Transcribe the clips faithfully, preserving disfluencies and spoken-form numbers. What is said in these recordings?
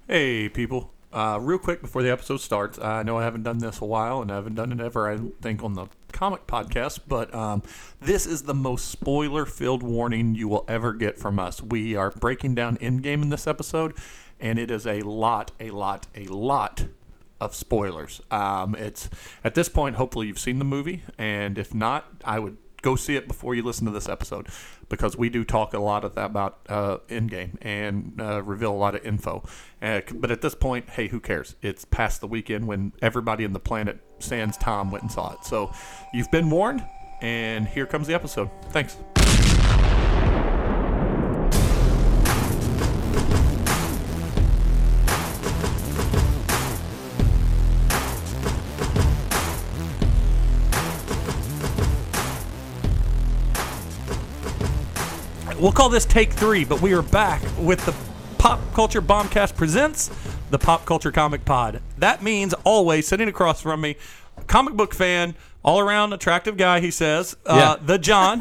Hey, people. Uh, real quick before the episode starts, I know I haven't done this a while, and I haven't done it ever, I don't think, on the comic podcast, but um, this is the most spoiler-filled warning you will ever get from us. We are breaking down Endgame in this episode, and it is a lot, a lot, a lot of spoilers. Um, it's at this point, hopefully you've seen the movie, and if not, I would go see it before you listen to this episode, because we do talk a lot of that about uh, Endgame and uh, reveal a lot of info. Uh, but at this point, hey, who cares? It's past the weekend when everybody in the planet, sans Tom, went and saw it. So you've been warned, and here comes the episode. Thanks. We'll call this take three, but we are back with the Pop Culture Bombcast presents the Pop Culture Comic Pod. That means always sitting across from me, comic book fan, all around attractive guy, he says, uh, yeah. the John.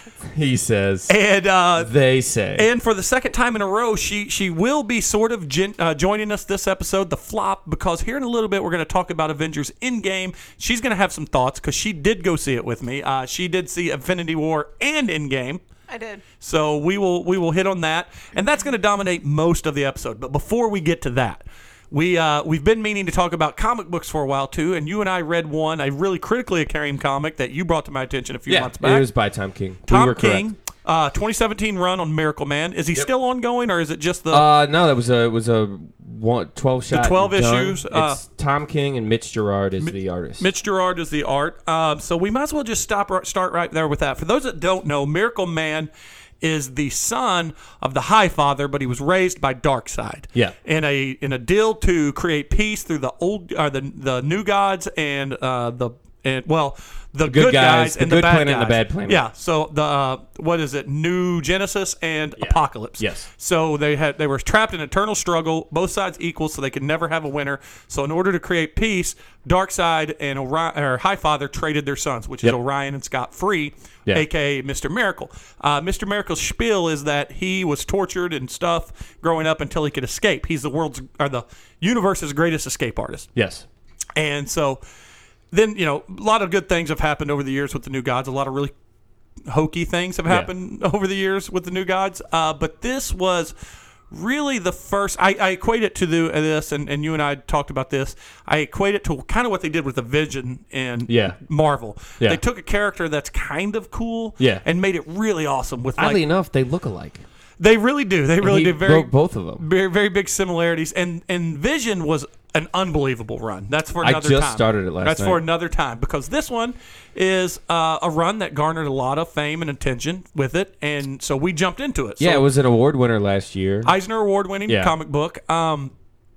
He says. And uh, they say. And for the second time in a row, she she will be sort of gen- uh, joining us this episode, the flop, because here in a little bit we're going to talk about Avengers Endgame. She's going to have some thoughts because she did go see it with me. Uh, she did see Infinity War and Endgame. I did. So we will we will hit on that, and that's going to dominate most of the episode. But before we get to that, we uh, we've been meaning to talk about comic books for a while too. And you and I read one, a really critically acclaimed comic that you brought to my attention a few yeah, months back. It was by Tom King. Tom we were King, uh, twenty seventeen run on Miracle Man. Is he yep. still ongoing, or is it just the? Uh, no, that was a it was a one, twelve shot. The twelve done. issues. Uh, it's Tom King and Mitch Gerard is M- the artist. Mitch Gerard is the art. Um, so we might as well just stop start right there with that. For those that don't know, Miracle Man is the son of the High Father, but he was raised by Darkseid. Yeah. In a in a deal to create peace through the old uh, the the new gods and uh, the and well the, the good, good guys, guys and the, the good bad planet guys. and the bad planet. Yeah. So the uh, what is it? New Genesis and yeah. Apocalypse. Yes. So they had they were trapped in eternal struggle, both sides equal, so they could never have a winner. So in order to create peace, Darkseid and Orion, or High Father traded their sons, which is yep. Orion and Scott Free. Yeah. A K A Mister Miracle. Uh, Mister Miracle's spiel is that he was tortured and stuff growing up until he could escape. He's the world's or the universe's greatest escape artist. Yes. And so then, you know, a lot of good things have happened over the years with the New Gods. A lot of really hokey things have happened yeah. over the years with the New Gods. Uh, but this was really the first. I, I equate it to the, uh, this, and, and you and I talked about this. I equate it to kind of what they did with the Vision in yeah. Marvel. Yeah. They took a character that's kind of cool yeah. and made it really awesome. With Oddly like, enough, they look alike. They really do. They really he do. Very broke both of them. Very, very big similarities. And and Vision was an unbelievable run. That's for another time. I just time. started it last That's night. for another time, because this one is uh, a run that garnered a lot of fame and attention with it, and so we jumped into it. Yeah, so, it was an award winner last year. Eisner Award-winning yeah. comic book. Um,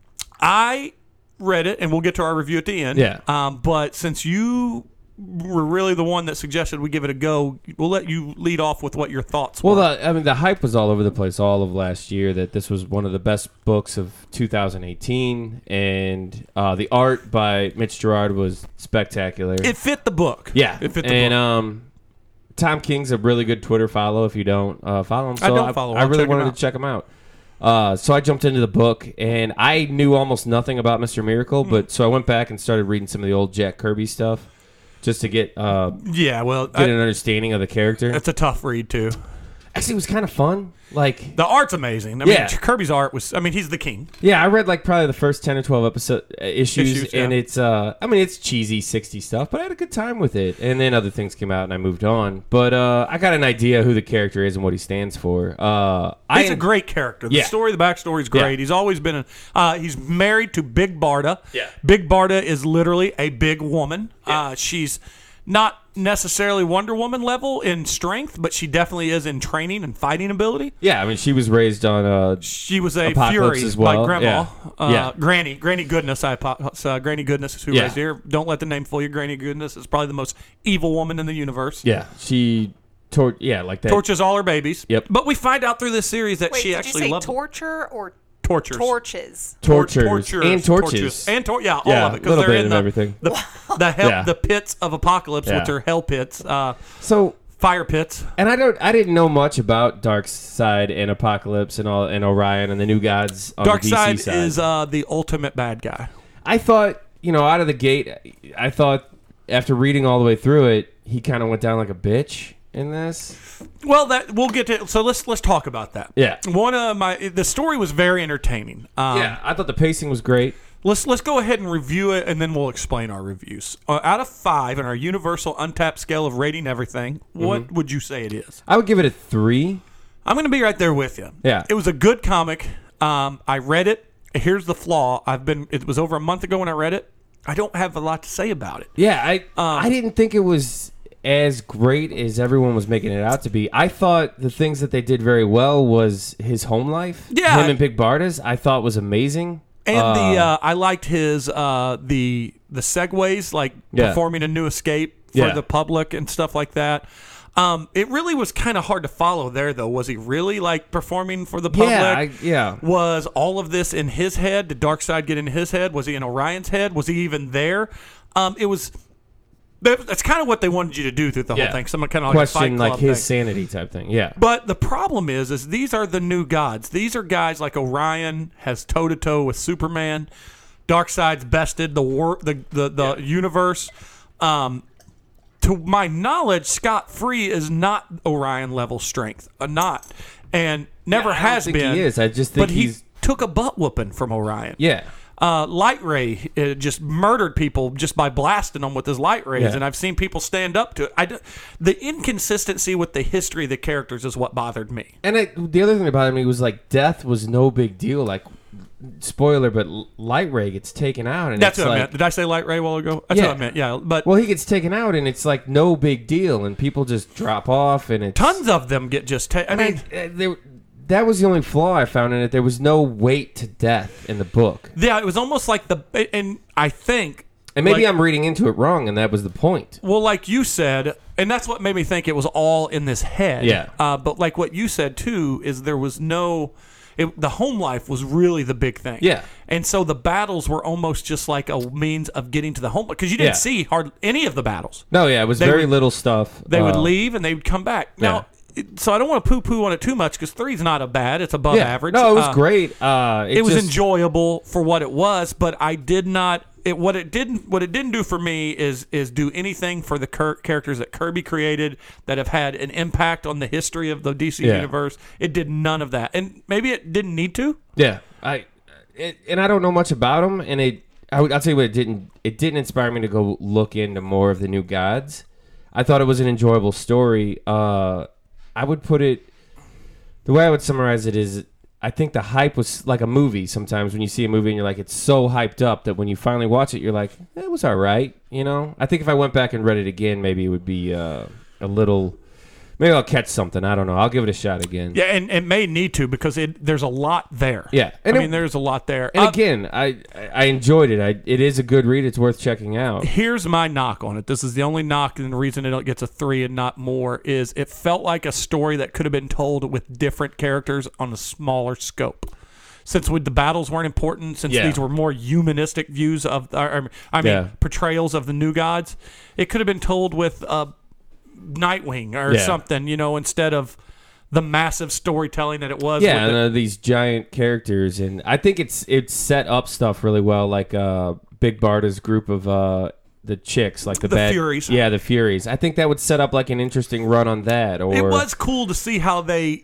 I read it, and we'll get to our review at the end. Yeah. Um, but since you were really the one that suggested we give it a go, we'll let you lead off with what your thoughts well, were. Well, I mean, the hype was all over the place all of last year that this was one of the best books of two thousand eighteen, and uh, the art by Mitch Gerard was spectacular. It fit the book. Yeah. It fit the and, book. um, Tom King's a really good Twitter follow if you don't uh, follow him. So I don't follow him. I, I really check wanted to check him out. Uh, so I jumped into the book, and I knew almost nothing about Mister Miracle, mm. but so I went back and started reading some of the old Jack Kirby stuff. Just to get uh, yeah, well, get I, an understanding of the character. It's a tough read too. Actually, it was kind of fun. Like the art's amazing. I yeah. mean, Kirby's art was. I mean, he's the king. Yeah, I read like probably the first ten or twelve episode uh, issues, issues yeah. and it's. Uh, I mean, it's cheesy sixties stuff, but I had a good time with it. And then other things came out, and I moved on. But uh, I got an idea who the character is and what he stands for. Uh, he's I, a great character. The yeah. story, the backstory is great. Yeah. He's always been. A, uh, he's married to Big Barda. Yeah. Big Barda is literally a big woman. Yeah. Uh, she's not necessarily Wonder Woman level in strength, but she definitely is in training and fighting ability. Yeah, I mean, she was raised on uh She was a Apocalypse Fury, as well. like Grandma. Yeah. Uh, yeah. Granny. Granny Goodness. I uh, Granny Goodness is who yeah. raised her. Don't let the name fool you. Granny Goodness is probably the most evil woman in the universe. Yeah, she... Tor- yeah, like that. Torches all her babies. Yep. But we find out through this series that Wait, she did actually you say loved torture or tortures. Torches. Tortures. Tortures. And torches. And tor- yeah, all Yeah, of it. a little they're bit in of the, everything. The, the, hell, Yeah. the pits of Apocalypse, Yeah. which are hell pits. Uh, So fire pits. And I don't, I didn't know much about Darkseid and Apocalypse and all, and Orion and the New Gods on the D C Darkseid side. is uh, the ultimate bad guy. I thought, you know, out of the gate, I thought after reading all the way through it, he kind of went down like a bitch in this. Well, that we'll get to. So let's let's talk about that. Yeah. One of my the story was very entertaining. Um, Yeah, I thought the pacing was great. Let's let's go ahead and review it, and then we'll explain our reviews. Uh, out of five in our universal untapped scale of rating everything, what Mm-hmm. would you say it is? I would give it a three. I'm going to be right there with you. Yeah. It was a good comic. Um, I read it. Here's the flaw. I've been. It was over a month ago when I read it. I don't have a lot to say about it. Yeah, I Um, I didn't think it was as great as everyone was making it out to be. I thought the things that they did very well was his home life. Yeah. Him and Big Bardas, I thought was amazing. And Uh, the uh, I liked his uh, the the segues, like Yeah. performing a new escape for Yeah. the public and stuff like that. Um, it really was kind of hard to follow there, though. Was he really like performing for the public? Yeah, I, yeah. Was all of this in his head? Did Darkseid get in his head? Was he in Orion's head? Was he even there? Um, it was. that- That's kind of what they wanted you to do through the whole Yeah. thing. Some kind of like a Fight Question like Club his thing. sanity type thing. Yeah. But the problem is, is these are the new gods. These are guys like Orion has toe to toe with Superman. Darkseid's bested the war, the the, the universe. Um, to my knowledge, Scott Free is not Orion level strength, uh, not, and never Yeah, I don't has think been. he is. I just think but he he's- took a butt whooping from Orion. Yeah. Uh, light ray uh, just murdered people just by blasting them with his light rays, Yeah. and I've seen people stand up to it. I d- the inconsistency with the history of the characters is what bothered me. And I, the other thing that bothered me was like death was no big deal. Like, spoiler, but L- Light Ray gets taken out, and That's it's what like, I meant. Did I say light ray a while ago? That's Yeah. what I meant. Yeah, but well, he gets taken out, and it's like no big deal, and people just drop off, and it's tons of them get just. Ta- I mean, I, uh, there, that was the only flaw I found in it. There was no weight to death in the book, yeah, it was almost like the. And I think, and maybe like- I'm reading into it wrong, and that was the point. well, like you said, and that's what made me think it was all in this head. Yeah. Uh, but like what you said too is there was no. It, the home life was really the big thing. Yeah. And so the battles were almost just like a means of getting to the home because you didn't Yeah. see hard any of the battles. No, yeah, it was They very would- little stuff. They would Uh, leave and they would come back. Now, it, so I don't want to poo-poo on it too much because three's not a bad. It's above Yeah, average. no, it was Uh, great. Uh, it, It was just- enjoyable for what it was, but I did not. It what it didn't what it didn't do for me is is do anything for the cur- characters that Kirby created that have had an impact on the history of the D C Yeah. universe. It did none of that, and maybe it didn't need to. Yeah, I it, and I don't know much about them, and it. I would, I'll tell you what, it didn't. It didn't inspire me to go look into more of the New Gods. I thought it was an enjoyable story. Uh, I would put it. The way I would summarize it is, I think the hype was like a movie. Sometimes when you see a movie and you're like, it's so hyped up that when you finally watch it, you're like, eh, it was all right. You know, I think if I went back and read it again, maybe it would be uh, a little. Maybe I'll catch something. I don't know. I'll give it a shot again. Yeah, and it may need to because it there's a lot there. Yeah. I And it- mean, there's a lot there. And Uh, again, I I enjoyed it. I, it is a good read. It's worth checking out. Here's my knock on it. This is the only knock, and the reason it gets a three and not more is it felt like a story that could have been told with different characters on a smaller scope. Since with the battles weren't important, since Yeah. these were more humanistic views of, or, I mean, Yeah. portrayals of the new gods, it could have been told with uh, Nightwing or Yeah. something, you know, instead of the massive storytelling that it was. Yeah, with and the- uh, these giant characters, and I think it's it's set up stuff really well. Like uh, Big Barda's group of uh, the chicks, like the, The bad, Furies. Yeah, the Furies. I think that would set up like an interesting run on that. Or It was cool to see how they,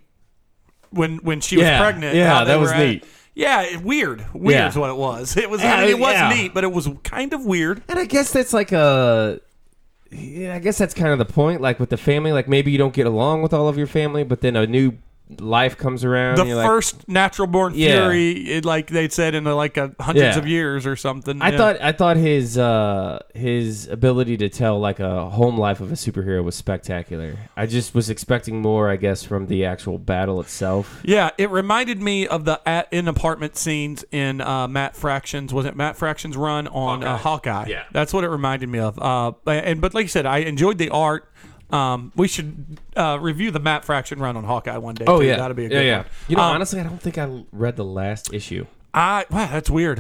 when when she was Yeah, pregnant. yeah, how they that was were at- neat. Yeah, it- weird. Weird Yeah. is what it was. It was. Yeah, I mean, it was yeah. neat, but it was kind of weird. And I guess that's like a. Yeah, I guess that's kind of the point. Like with the family, like maybe you don't get along with all of your family, but then a new life comes around. The and you're like, first natural born Yeah. fury, it, like they said, in uh, like a hundreds Yeah. of years or something. I yeah. thought I thought his uh, his ability to tell like a home life of a superhero was spectacular. I just was expecting more, I guess, from the actual battle itself. Yeah, it reminded me of the at in apartment scenes in uh, Matt Fraction's. Was it Matt Fraction's run on Hawkeye? Uh, Hawkeye? Yeah. That's what it reminded me of. Uh, and but like you said, I enjoyed the art. Um, we should uh, review the Matt Fraction run on Hawkeye one day. Oh too. yeah, that'll be a yeah, good yeah. one. You know, Um, honestly, I don't think I read the last issue. I wow, that's weird.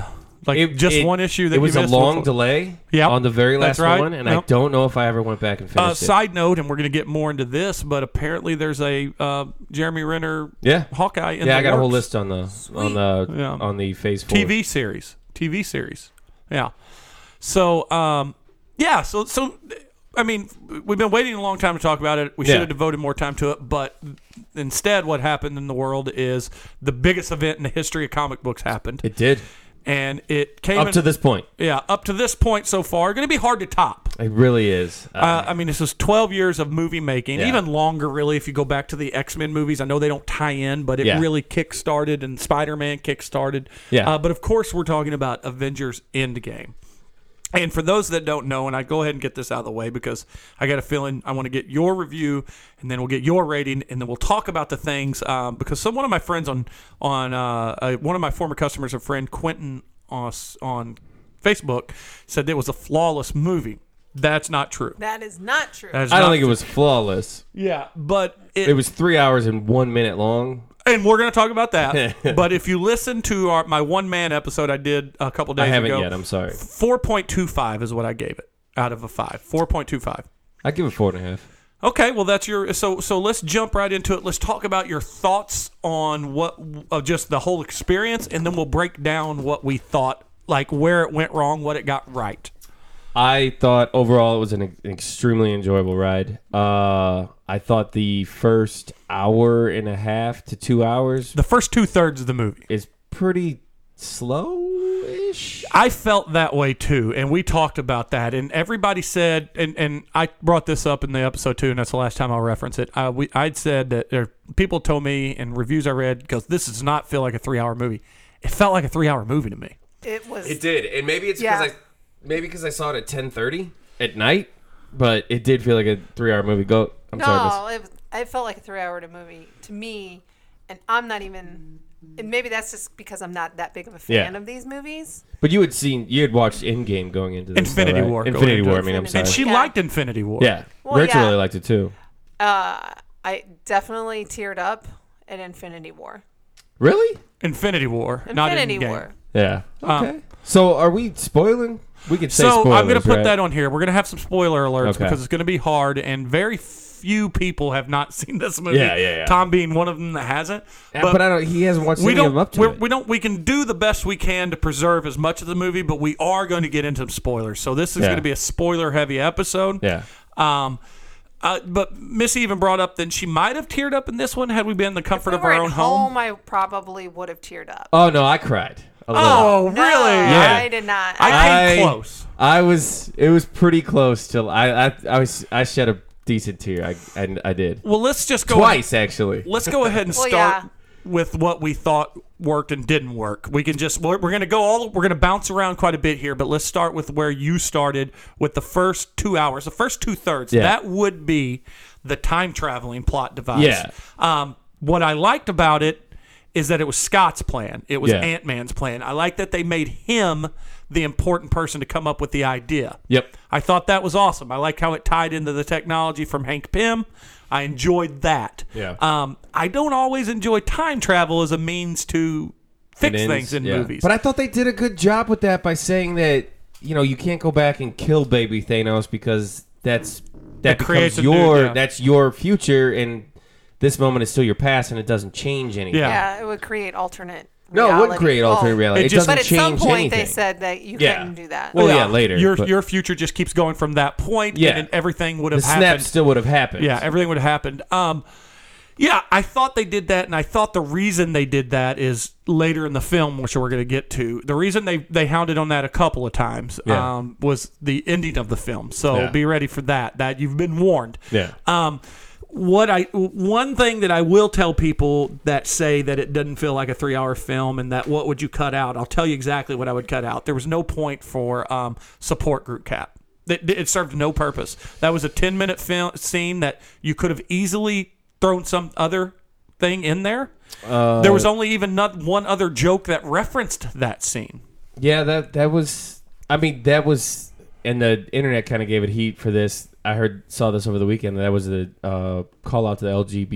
Like It- just it- one issue that it was you a missed? long Which one? delay Yep, on the very last that's right. one, and I Yep. don't know if I ever went back and Uh, finished it. side note, and we're going to get more into this, but apparently there's a uh, Jeremy Renner Yeah, Hawkeye in yeah, the I got a whole works. list on the on the Yeah. on the Phase Four T V series. T V series. Yeah. So, um, yeah. So, so I mean, we've been waiting a long time to talk about it. We should Yeah. have devoted more time to it, but instead, what happened in the world is the biggest event in the history of comic books happened, It did and it came up in- to this point. Yeah, up to this point so far, going to be hard to top. It really is. Uh, Uh, I mean, this is twelve years of movie making, Yeah. even longer, really, if you go back to the X-Men movies. I know they don't tie in, but it Yeah. really kick-started, and Spider-Man kick-started. Yeah. Uh, but, of course, we're talking about Avengers Endgame. And for those that don't know, and I go ahead and get this out of the way because I got a feeling I want to get your review, and then we'll get your rating, and then we'll talk about the things. Um, because some one of my friends on on uh, uh, one of my former customers, a friend Quentin on, on Facebook, said it was a flawless movie. That's not true. That is not true. That is I don't not think it true. was flawless. Yeah, but it, It was three hours and one minute long. and we're going to talk about that. But if you listen to our, my one man episode I did a couple days I haven't ago, yet. I'm sorry. four point two five is what I gave it out of a five. four point two five. I give it four and a half. Okay, well that's your so so let's jump right into it. Let's talk about your thoughts on what of just the whole experience, and then we'll break down what we thought, like where it went wrong, what it got right. I thought overall it was an, an extremely enjoyable ride. Uh, I thought the first hour and a half to two hours The first two thirds of the movie. is pretty slow-ish. I felt that way too, and we talked about that. And everybody said, and, and I brought this up in the episode too, and that's the last time I'll reference it. Uh, we I'd said that or people told me in reviews I read, because this does not feel like a three hour movie. It felt like a three hour movie to me. It was. It did, and maybe it's Yeah. because I maybe because I saw it at ten thirty at night, but it did feel like a three-hour movie. Go. I'm sorry. Miss. No, it, was, it felt like a three-hour to movie to me, and I'm not even. And maybe that's just because I'm not that big of a fan Yeah. of these movies. But you had seen, you had watched Endgame going into this. Infinity though, right? War going Infinity into War. it. I mean, I'm Infinity- sorry. And she Yeah. liked Infinity War. yeah, Well, Rachel yeah. really liked it too. Uh, I definitely teared up at Infinity War. Really? Infinity War, not Infinity Endgame. War. Yeah. Um, Okay. so are we spoiling? We can say So spoilers, I'm going to put right? that on here. We're going to have some spoiler alerts Okay. because it's going to be hard, and very few people have not seen this movie. Yeah, yeah, yeah. Tom being one of them that hasn't. Yeah, but, I don't. He hasn't watched we any of don't. them up to we're, it. we don't. We can do the best we can to preserve as much of the movie, but we are going to get into some spoilers. So this is Yeah. going to be a spoiler-heavy episode. Yeah. Um. Uh, but Missy even brought up that she might have teared up in this one had we been in the comfort If we of our were own at home. home, I probably would have teared up. Oh no, I cried. A little. Oh, No, really? Yeah. I did not. I came I- close. I was. It was pretty close till I. I, I was. I shed a decent tear. I. I, I did Well, let's just go twice actually. Let's go ahead and Well, start yeah. with what we thought worked and didn't work. We can just we're, we're going to go all we're going to bounce around quite a bit here, but let's start with where you started with the first two hours, the first two thirds. Yeah. That would be the time traveling plot device. Yeah. Um, what I liked about it is that it was Scott's plan. It was Yeah. Ant-Man's plan. I like that they made him the important person to come up with the idea. Yep. I thought that was awesome. I like how it tied into the technology from Hank Pym. I enjoyed that. Yeah. Um, I don't always enjoy time travel as a means to fix It ends, things in yeah. movies. But I thought they did a good job with that by saying that you know you can't go back and kill baby Thanos because that's that It creates becomes a new- your yeah. that's your future and this moment is still your past and it doesn't change anything. Yeah. Yeah, it would create alternate. No, it reality. wouldn't create alternate Oh. reality. It It, just- doesn't But at change some point, anything. they said that you Yeah. couldn't do that. Well, yeah, later, Your but- your future just keeps going from that point, Yeah. and then everything would the have snap happened. still would have happened. Yeah, everything would have happened. Um, yeah, I thought they did that, and I thought the reason they did that is later in the film, which we're going to get to. The reason they, they hounded on that a couple of times Yeah. um, was the ending of the film. So Yeah. be ready for that. That you've been warned. Yeah. Um, what I one thing that I will tell people that say that it doesn't feel like a three hour film and that what would you cut out? I'll tell you exactly what I would cut out. There was no point for um, support group cap. It, it served no purpose. That was a ten minute film scene that you could have easily thrown some other thing in there. Uh, There was only even not one other joke that referenced that scene. Yeah, that that was. I mean, that was, and the internet kind of gave it heat for this. I heard saw this over the weekend. That was a uh, call out to the L G B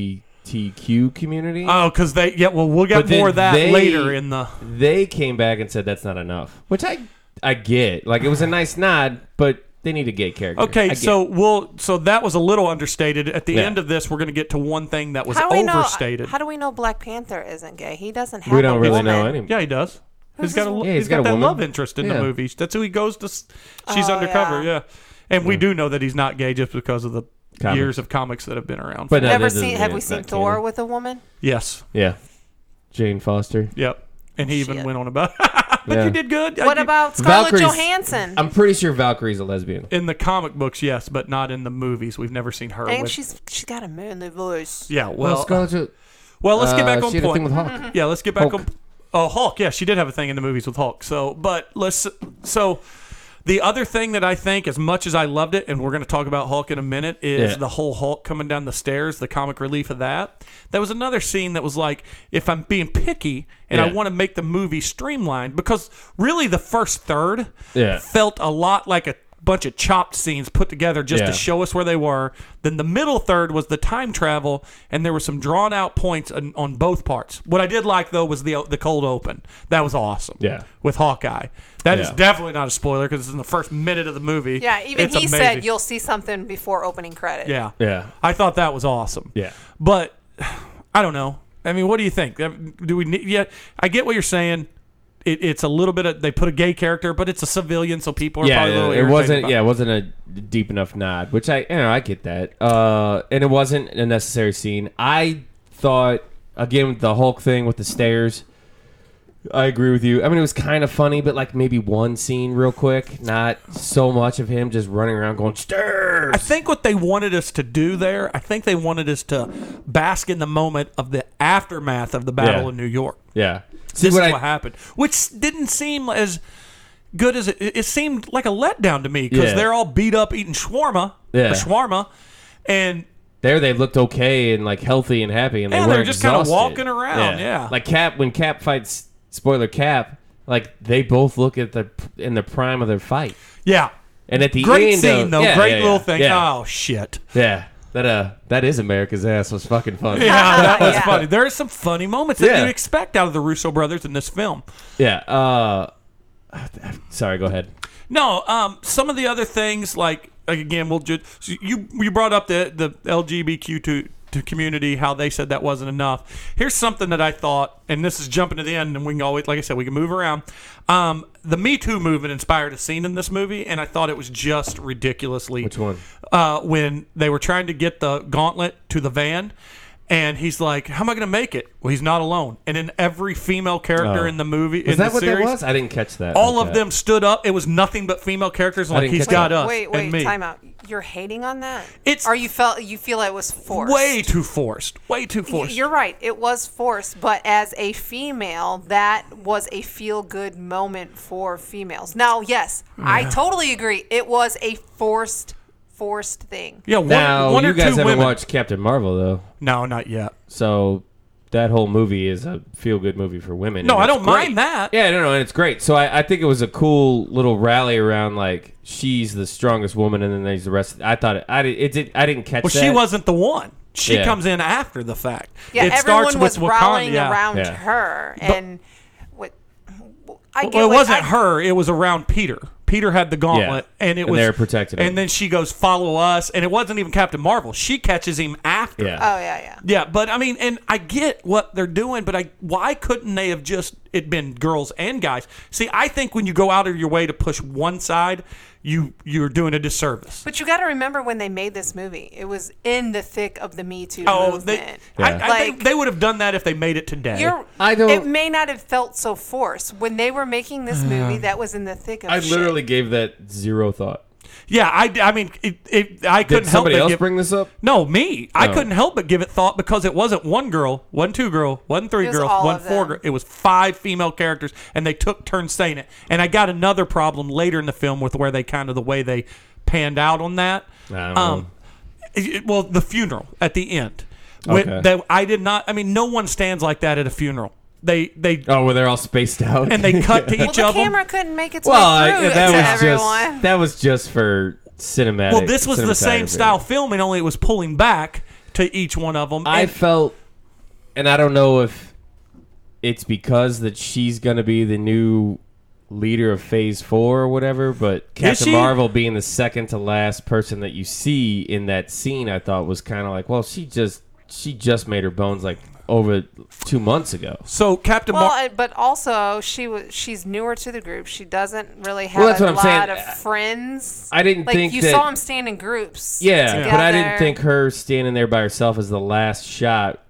T Q community. Oh, because they yeah. Well, we'll get But then more of that they- later in the. They came back and said that's not enough, which I I get. Like, it was a nice nod, but they need a gay character. I Okay, get so we'll so that was a little understated. At the Yeah. end of this, we're going to get to one thing that was How do we know? overstated. How do we know Black Panther isn't gay? He doesn't have. we a don't really know woman. any. Yeah, he does. He's Who's got a his- Yeah, he's he's got, got a that woman. love interest in Yeah. the movie. That's who he goes to. s- She's Oh, undercover, yeah. yeah. And we do know that he's not gay just because of the Comics. years of comics that have been around. But no, Never that doesn't seen? mean Have we it's seen not Thor canon. with a woman? Yes. Yeah, Jane Foster. Yep. And he even Shit. went on about. but Yeah. you did good. What I- about Scarlett Valkyrie's- Johansson? I'm pretty sure Valkyrie's a lesbian. in the comic books? Yes, but not in the movies. We've never seen her. and with, she's she's got a manly voice. yeah. Well, Scarlett Jo- well, let's get uh, back on she had a thing point. with Hulk. Yeah, let's get back Hulk. on. Oh, Hulk. Yeah, she did have a thing in the movies with Hulk. So, but let's. So, the other thing that I think, as much as I loved it, and we're going to talk about Hulk in a minute, is Yeah. the whole Hulk coming down the stairs, the comic relief of that. There was another scene that was like, if I'm being picky and I Yeah. want to make the movie streamlined, because really the first third Yeah. felt a lot like a bunch of chopped scenes put together just Yeah. to show us where they were. Then the middle third was the time travel, and there were some drawn out points on, on both parts. What I did like though was the the cold open. That was awesome. Yeah. with Hawkeye. That is Yeah. definitely not a spoiler because it's in the first minute of the movie. Yeah, even It's he amazing. said you'll see something before opening credit. Yeah, Yeah. I thought that was awesome. Yeah. but I don't know. I mean, what do you think? Do we need? Yeah, I get what you're saying. It, it's a little bit of they put a gay character, but it's a civilian, so people are Yeah, probably a little it irritated wasn't. about Yeah, it wasn't a deep enough nod, which I, you know, I get that. Uh, and it wasn't a necessary scene. I thought again the Hulk thing with the stairs. I agree with you. I mean, it was kind of funny, but like maybe one scene real quick, not so much of him just running around going stairs. I think what they wanted us to do there, I think they wanted us to bask in the moment of the aftermath of the Battle Yeah. of New York. Yeah. This See is what I, what happened, which didn't seem as good as it. It seemed like a letdown to me because Yeah. they're all beat up eating shawarma, Yeah. or shawarma, and there they looked okay and like healthy and happy, and they Yeah, weren't they're just kinda exhausted. walking around, yeah. Like Cap when Cap fights spoiler Cap, like they both look at the in the prime of their fight, yeah, and at the great end, scene of, though, yeah, great yeah, little yeah, thing. Yeah, Oh shit. yeah. That uh, that is America's ass was fucking fun. Yeah, that was Yeah. funny. There are some funny moments that Yeah. you'd expect out of the Russo brothers in this film. Yeah. Uh, sorry. Go ahead. No, um, some of the other things like, like again, we'll just you you brought up the the L G B T Q to, to community, how they said that wasn't enough. Here's something that I thought, and this is jumping to the end, and we can always, like I said, we can move around. Um, the Me Too movement inspired a scene in this movie, and I thought it was just ridiculously. Which one? Uh, when they were trying to get the gauntlet to the van. And he's like, "How am I going to make it?" Well, he's not alone. And in every female character Oh. in the movie, Was in that the what series, that was? I didn't catch that. all like of that. them stood up. It was nothing but female characters. Like didn't he's catch got that. us Wait, and wait, me. time out. You're hating on that? It's- or you felt you feel it was forced? Way too forced. Way too forced. You're right. It was forced, but as a female, that was a feel-good moment for females. Now, yes, I totally agree. It was a forced, forced thing. yeah, one, Now one you or guys two haven't women. watched Captain Marvel though, No, not yet. so that whole movie is a feel-good movie for women. No, and I it's don't great. mind that. Yeah, no, no, and it's great. So I, I think it was a cool little rally around like she's the strongest woman, and then there's the rest. I thought it. I did. It did. I didn't catch Well, that. she wasn't the one. She Yeah. comes in after the fact. Yeah, it everyone starts was with Wakanda. rallying yeah. around Yeah. her, and what I get. Well, it what- wasn't I- her. It was around Peter. Peter had the gauntlet, Yeah. and it And was they were protecting him. And then she goes, "Follow us," and it wasn't even Captain Marvel. She catches him after. Yeah. Oh yeah, yeah. Yeah, but I mean, and I get what they're doing, but I why couldn't they have just it been girls and guys? See, I think when you go out of your way to push one side, you you're doing a disservice. But you got to remember when they made this movie, it was in the thick of the Me Too Oh, movement. they, I, I, Like- they, they would have done that if they made it today. You're, I don't- It may not have felt so forced when they were making this movie. That was in the thick of. I shit. literally gave that zero thought. yeah, I, I mean, it, it, I couldn't Did help somebody but else give, bring this up? No, me. I Oh. couldn't help but give it thought because it wasn't one girl, wasn't two girl, wasn't three It was girls, all wasn't of four them. girls. It was five female characters, and they took turns saying it. And I got another problem later in the film with where they kind of the way they panned out on that. I don't um, know. it- well, the funeral at the end. When- Okay. that I did not. I mean, no one stands like that at a funeral. They they Oh, where they're all spaced out, and they cut to Well, each the of them. camera couldn't make its well, I, way through that to was everyone. just that was just for cinematic. Well, this was the same cinematography. style filming, only it was pulling back to each one of them. I And- felt and I don't know if it's because that she's gonna be the new leader of Phase Four or whatever, but Captain she? Marvel being the second to last person that you see in that scene, I thought was kind of like, well, she just she just made her bones like over two months ago. So Captain Well, Marvel. uh, but also she was she's newer to the group. She doesn't really have Well, that's a what I'm lot saying. of friends. I didn't like think you that- saw them stand in groups. Yeah, together. but I didn't think her standing there by herself as the last shot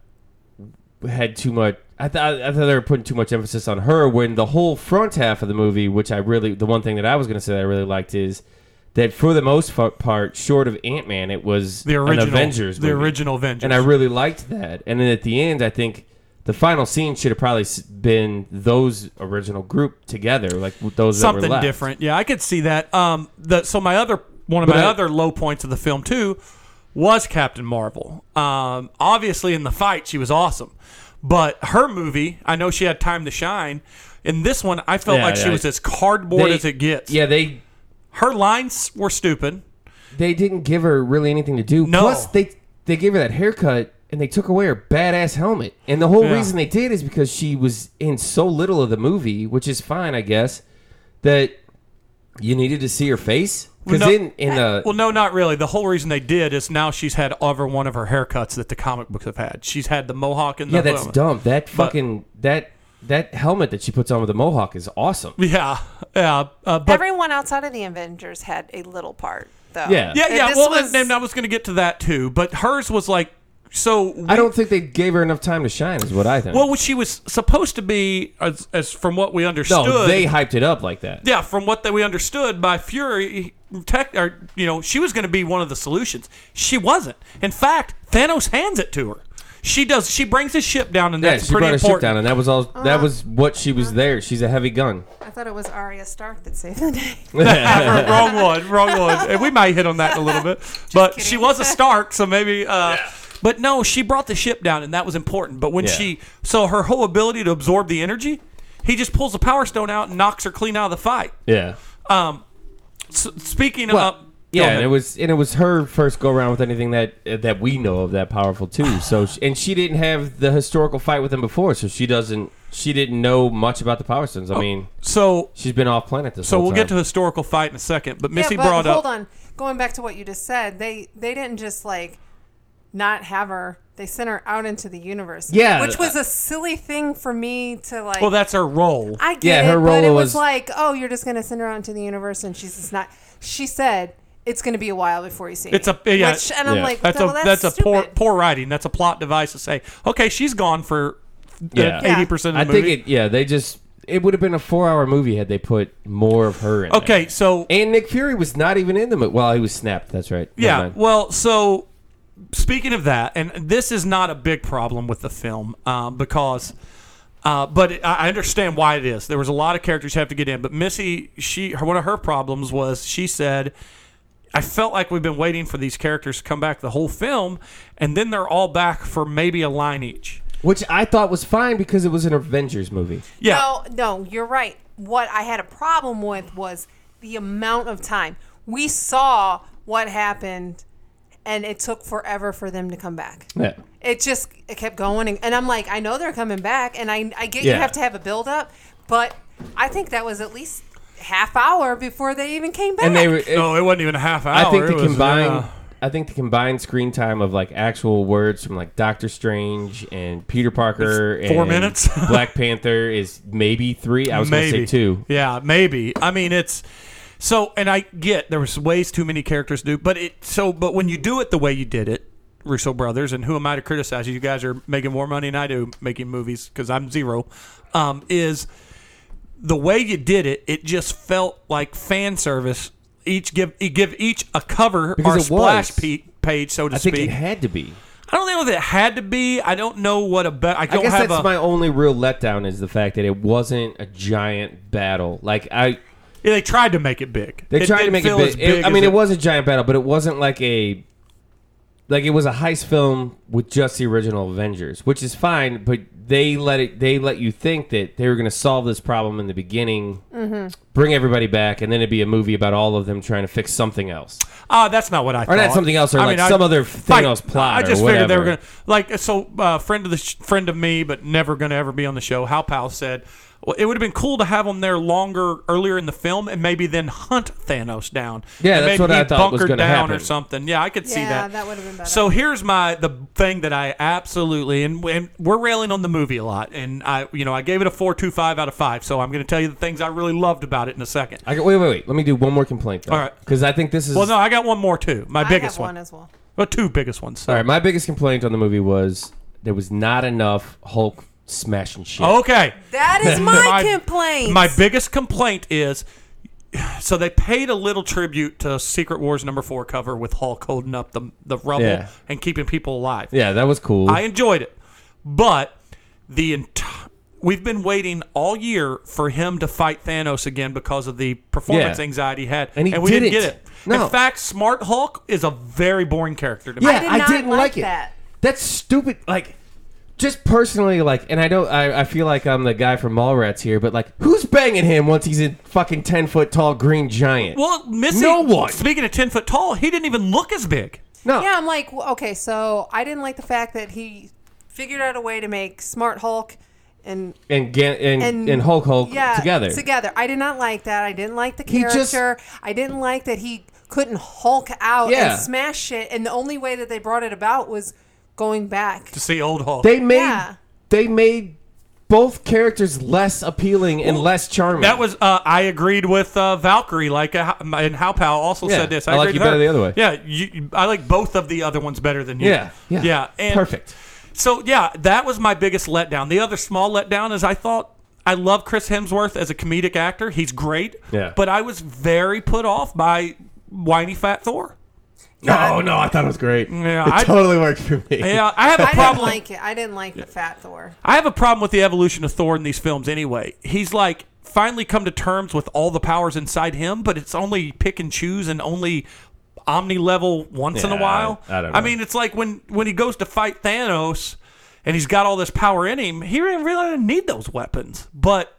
had too much. I thought I thought they were putting too much emphasis on her when the whole front half of the movie, which I really, the one thing that I was going to say that I really liked is that for the most fa- part, short of Ant-Man, it was the original an Avengers the movie. original Avengers. And I really liked that. And then at the end, I think the final scene should have probably s- been those original group together, like those that were something left. different. Yeah, I could see that. Um, the so my other one of But my I- other low points of the film too was Captain Marvel. Um, obviously in the fight she was awesome, but her movie, I know she had time to shine. In this one, I felt Yeah, like she yeah. was as cardboard They- as it gets. Yeah, they Her lines were stupid. they didn't give her really anything to do. No. Plus, they they gave her that haircut and they took away her badass helmet. And the whole Yeah. reason they did is because she was in so little of the movie, which is fine, I guess, that you needed to see her face. Because Well, no- in in the Well, no, not really. The whole reason they did is now she's had over one of her haircuts that the comic books have had. She's had the mohawk and the yeah, that's dumb. That But- fucking that that helmet that she puts on with the mohawk is awesome. Yeah, yeah. Uh, but Everyone outside of the Avengers had a little part, though. Yeah. yeah, And yeah. this Well, was- and I was going to get to that too, but hers was like so. I we- don't think they gave her enough time to shine, is what I think. Well, what she was supposed to be, as, as from what we understood. no, they hyped it up like that. yeah, from what that we understood by Fury, tech, or you know, she was going to be one of the solutions. She wasn't. In fact, Thanos hands it to her. She does. She brings his ship down, and Yeah, that's she pretty brought her ship important. down, and that was all. Uh, That was what she was there. She's a heavy gun. I thought it was Arya Stark that saved the day. wrong one, wrong one. And we might hit on that in a little bit, but kidding. she was a Stark, so maybe. Uh, But no, she brought the ship down, and that was important. But when Yeah. she, so her whole ability to absorb the energy, he just pulls the Power Stone out and knocks her clean out of the fight. Yeah. Um, s speaking Well, of, yeah, go and ahead. it was and it was her first go around with anything that uh, that we know of that powerful too. So she, and she didn't have the historical fight with him before, so she doesn't she didn't know much about the Power Stones. I mean, so she's been off planet this so whole we'll time. get to historical fight in a second. But Missy yeah, but brought hold up. on. Going back to what you just said, they they didn't just like not have her. They sent her out into the universe. Yeah. which was a silly thing for me to like. Well, that's her role. I get Yeah, it, her but role it was, was- like, oh, you're just gonna send her out into the universe, and she's just not. She said it's gonna be a while before you see. It's me. a- yeah. Which, and I'm Yeah. like, That's well, a that's, that's, a poor stupid. poor writing. That's a plot device to say, okay, she's gone for Yeah. eighty percent I of the think movie. it. Yeah, they just it would have been a four-hour movie had they put more of her in. Okay, there. so and Nick Fury was not even in the movie. Well, he was snapped. That's right. Never yeah, mind. well, so speaking of that, and this is not a big problem with the film um, because, uh, but it, I I understand why it is. There was a lot of characters you have to get in, but Missy, she, her, one of her problems was she said, I felt like we've been waiting for these characters to come back the whole film, and then they're all back for maybe a line each. Which I thought was fine because it was an Avengers movie. Yeah, No, no, you're right. What I had a problem with was the amount of time. We saw what happened, and it took forever for them to come back. Yeah. It just it kept going, and, and I'm like, I know they're coming back, and I I get Yeah. you have to have a build up, but I think that was at least half hour before they even came back. And they were. it- no, it wasn't even a half hour. I think the It was, combined. uh, I think the combined screen time of like actual words from like Doctor Strange and Peter Parker It's four and minutes. Black Panther is maybe three. I was going to say two. Yeah, maybe. I mean, it's so, and I get there was ways too many characters to do, but it so, but when you do it the way you did it, Russo brothers, and who am I to criticize you? You guys are making more money than I do making movies because I'm zero. Um, is the way you did it? It just felt like fan service. Each give give each a cover Because or it splash was. pe- page, so to I think speak. it had to be. I don't know if it had to be. I don't know what a bet. I I don't guess have that's a. my only real letdown is the fact that it wasn't a giant battle. Like I, Yeah, they tried to make it big. they It tried to didn't make it feel big. as It- I as mean, it was a giant battle, but it wasn't like a. like it was a heist film with just the original Avengers, which is fine, but they let it they let you think that they were going to solve this problem in the beginning, mm-hmm. bring everybody back, and then it'd be a movie about all of them trying to fix something else. Uh, that's not what I or thought. Or not something else, or I like mean, some I, other Thanos like, plot. I just or figured they were whatever. going to like so. Uh, friend of the sh- friend of me, but never going to ever be on the show. Hal Powell said, "Well, it would have been cool to have them there longer earlier in the film, and maybe then hunt Thanos down. Yeah, and that's maybe what I he thought was bunkered going to down happen. or something. Yeah, I could see Yeah, that. that would have been better. So here's my the thing that I absolutely and, and we're railing on the movie a lot, and I you know I gave it a four two five out of five. So I'm going to tell you the things I really loved about it in a second. I got, wait, wait, wait. Let me do one more complaint, though. All right. Because I think this is... Well, no, I got one more too. My I biggest have one one. as well. Well, two biggest ones. So. All right, my biggest complaint on the movie was there was not enough Hulk smashing shit. Okay. That is my, complaint. My biggest complaint is, so they paid a little tribute to Secret Wars number four cover with Hulk holding up the the rubble Yeah. and keeping people alive. Yeah, that was cool. I enjoyed it, but the entire we've been waiting all year for him to fight Thanos again because of the performance Yeah. anxiety he had, And he we didn't didn't. get it. No. In fact, Smart Hulk is a very boring character to me. yeah, I did I, not didn't like like it. that. That's stupid. Like, just personally, like, and I don't, I, I feel like I'm the guy from Mallrats here, but like, who's banging him once he's a fucking ten foot tall green giant? Well, Missy, No one. speaking of ten foot tall, he didn't even look as big. No. Yeah, I'm like, well, okay, so I didn't like the fact that he figured out a way to make Smart Hulk and And, Gan- and, and and Hulk Hulk yeah, together. Together. I did not like that. I didn't like the He just- character. I didn't like that he couldn't Hulk out Yeah. and smash shit. And the only way that they brought it about was going back. To see old Hulk. They made, Yeah. they made both characters less appealing and less charming. That was uh, I agreed with uh, Valkyrie, like uh, and Hal Powell also Yeah, said this. I like agreed you with her. better the other way. Yeah, you, I like both of the other ones better than you. Yeah, yeah, yeah. And perfect. So yeah, that was my biggest letdown. The other small letdown is I thought I love Chris Hemsworth as a comedic actor. He's great. Yeah. But I was very put off by whiny fat Thor. No, no, I thought it was great. Yeah, it I- totally worked for me. Yeah, I have a I didn't problem. like it. I didn't like the fat Thor. I have a problem with the evolution of Thor in these films anyway. He's like finally come to terms with all the powers inside him, but it's only pick and choose and only omni level once in a Yeah, while. I- I don't I know. mean, it's like when when he goes to fight Thanos and he's got all this power in him, he really really didn't need those weapons. But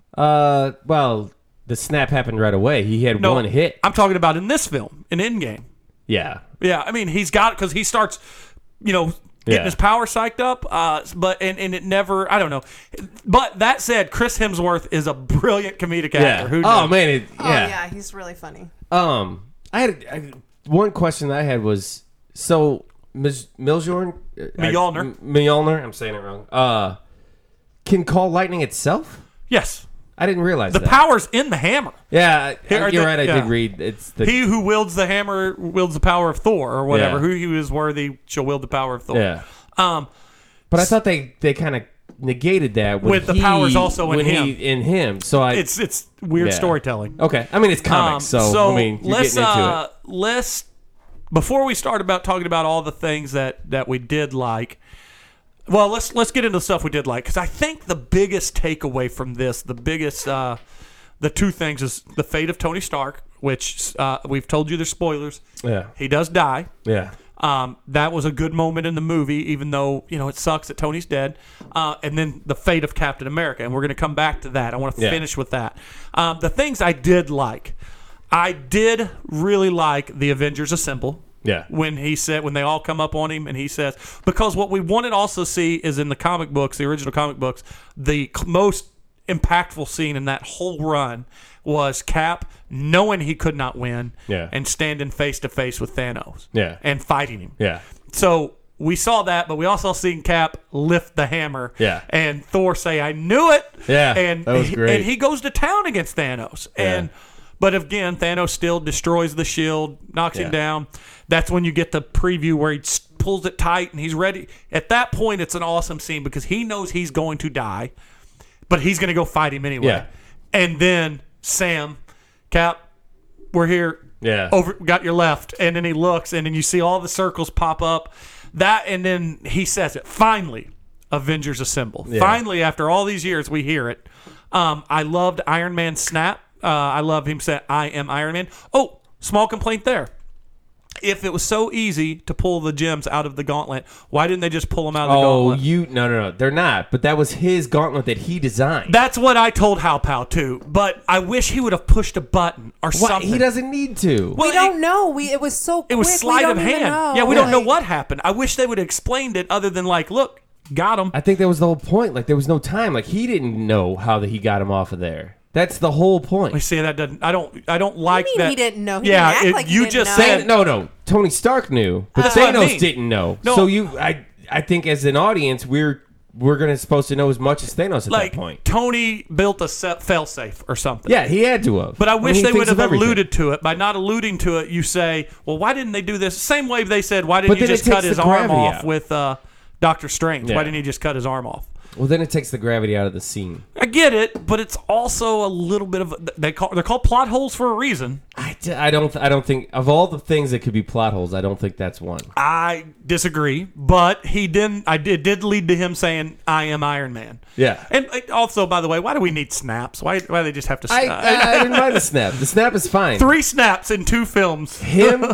Uh, well, the snap happened right away. He had no, one hit. I'm talking about in this film, in Endgame. Yeah. Yeah, I mean, he's got because he starts, you know, getting Yeah. his power psyched up. Uh, but and, and it never, I don't know. But that said, Chris Hemsworth is a brilliant comedic actor. Yeah. Who Oh knew? man. It, Oh, yeah. yeah, he's really funny. Um, I had I, one question I had was so Ms. Miljorn, uh, Mjolnir. M- Mjolnir. I'm saying it wrong. Uh, can call lightning itself? Yes, I didn't realize the that. power's in the hammer. Yeah, I- Here are you're the- right. I yeah. did read. It's the He who wields the hammer wields the power of Thor, or whatever. Yeah. Who he is worthy shall wield the power of Thor. yeah. Um, But I thought they they kind of negated that when With the he- powers also in when him. He, in him. So I it's it's weird Yeah. storytelling. okay. I mean, it's comics, Um, so, I mean, you're let's getting into uh, it. let's before we start about talking about all the things that that we did like. Well, let's let's get into the stuff we did like because I think the biggest takeaway from this, the biggest, uh, the two things is the fate of Tony Stark, which uh, we've told you there's spoilers. Yeah, He does die. yeah, Um, that was a good moment in the movie, even though you know it sucks that Tony's dead. Uh, and then the fate of Captain America, and we're going to come back to that. I want to Yeah. finish with that. Um, the things I did like, I did really like the Avengers Assemble. yeah. When he said, when they all come up on him, and he says, because what we wanted to also see is in the comic books, the original comic books, the c- most impactful scene in that whole run was Cap knowing he could not win, Yeah. and standing face to face with Thanos, Yeah. and fighting him. Yeah. So we saw that, but we also seen Cap lift the hammer, Yeah. and Thor say, "I knew it." Yeah, and that was he- great. And he goes to town against Thanos, and but again, Thanos still destroys the shield, knocks him Yeah. down. That's when you get the preview where he s- pulls it tight and he's ready. At that point, it's an awesome scene because he knows he's going to die, but he's going to go fight him anyway. Yeah. And then Sam, Cap, we're here. Yeah. Over, got your left, and then he looks, and then you see all the circles pop up. That, and then he says it. Finally, Avengers Assemble. Yeah. Finally, after all these years, we hear it. Um, I loved Iron Man snap. Uh, I love him saying, "I am Iron Man." Oh, small complaint there. if it was so easy to pull the gems out of the gauntlet, why didn't they just pull them out of the Oh, gauntlet? you no no no, they're not. But that was his gauntlet that he designed. That's what I told Hao Pao too. But I wish he would have pushed a button or What? something. He doesn't need to. Well, we don't know. We it was so quick. It was we sleight don't of even hand. know. Yeah, we don't know Like, what happened. I wish they would have explained it other than like, look, got him. I think that was the whole point. Like there was no time. Like he didn't know how that he got him off of there. That's the whole I point. see that doesn't. I don't. I don't like mean that. he didn't know? He yeah, didn't act it- like he you didn't just know. said Than- no, no. Tony Stark knew, but That's what I Thanos mean. didn't know. No. So you, I, I think as an audience, we're we're gonna supposed to know as much as Thanos at like that point. Tony built a set fail safe or something. Yeah, he had to have. But I wish mean, he they would thinks have of everything. alluded to it. By not alluding to it, you say, well, why didn't they do this? Same way they said, why didn't But you then it just cut takes his the arm gravity off out. with uh, Doctor Strange? Yeah. Why didn't he just cut his arm off? Well, then it takes the gravity out of the scene. I get it, but it's also a little bit of they call they're called plot holes for a reason. I, d- I don't I don't think of all the things that could be plot holes. I don't think that's one. I disagree, but he didn't. I did did lead to him saying, "I am Iron Man." Yeah. And uh, also, by the way, why do we need snaps? Why why do they just have to? I, uh, I, I didn't mind the snap. The snap is fine. three snaps in two films. Him,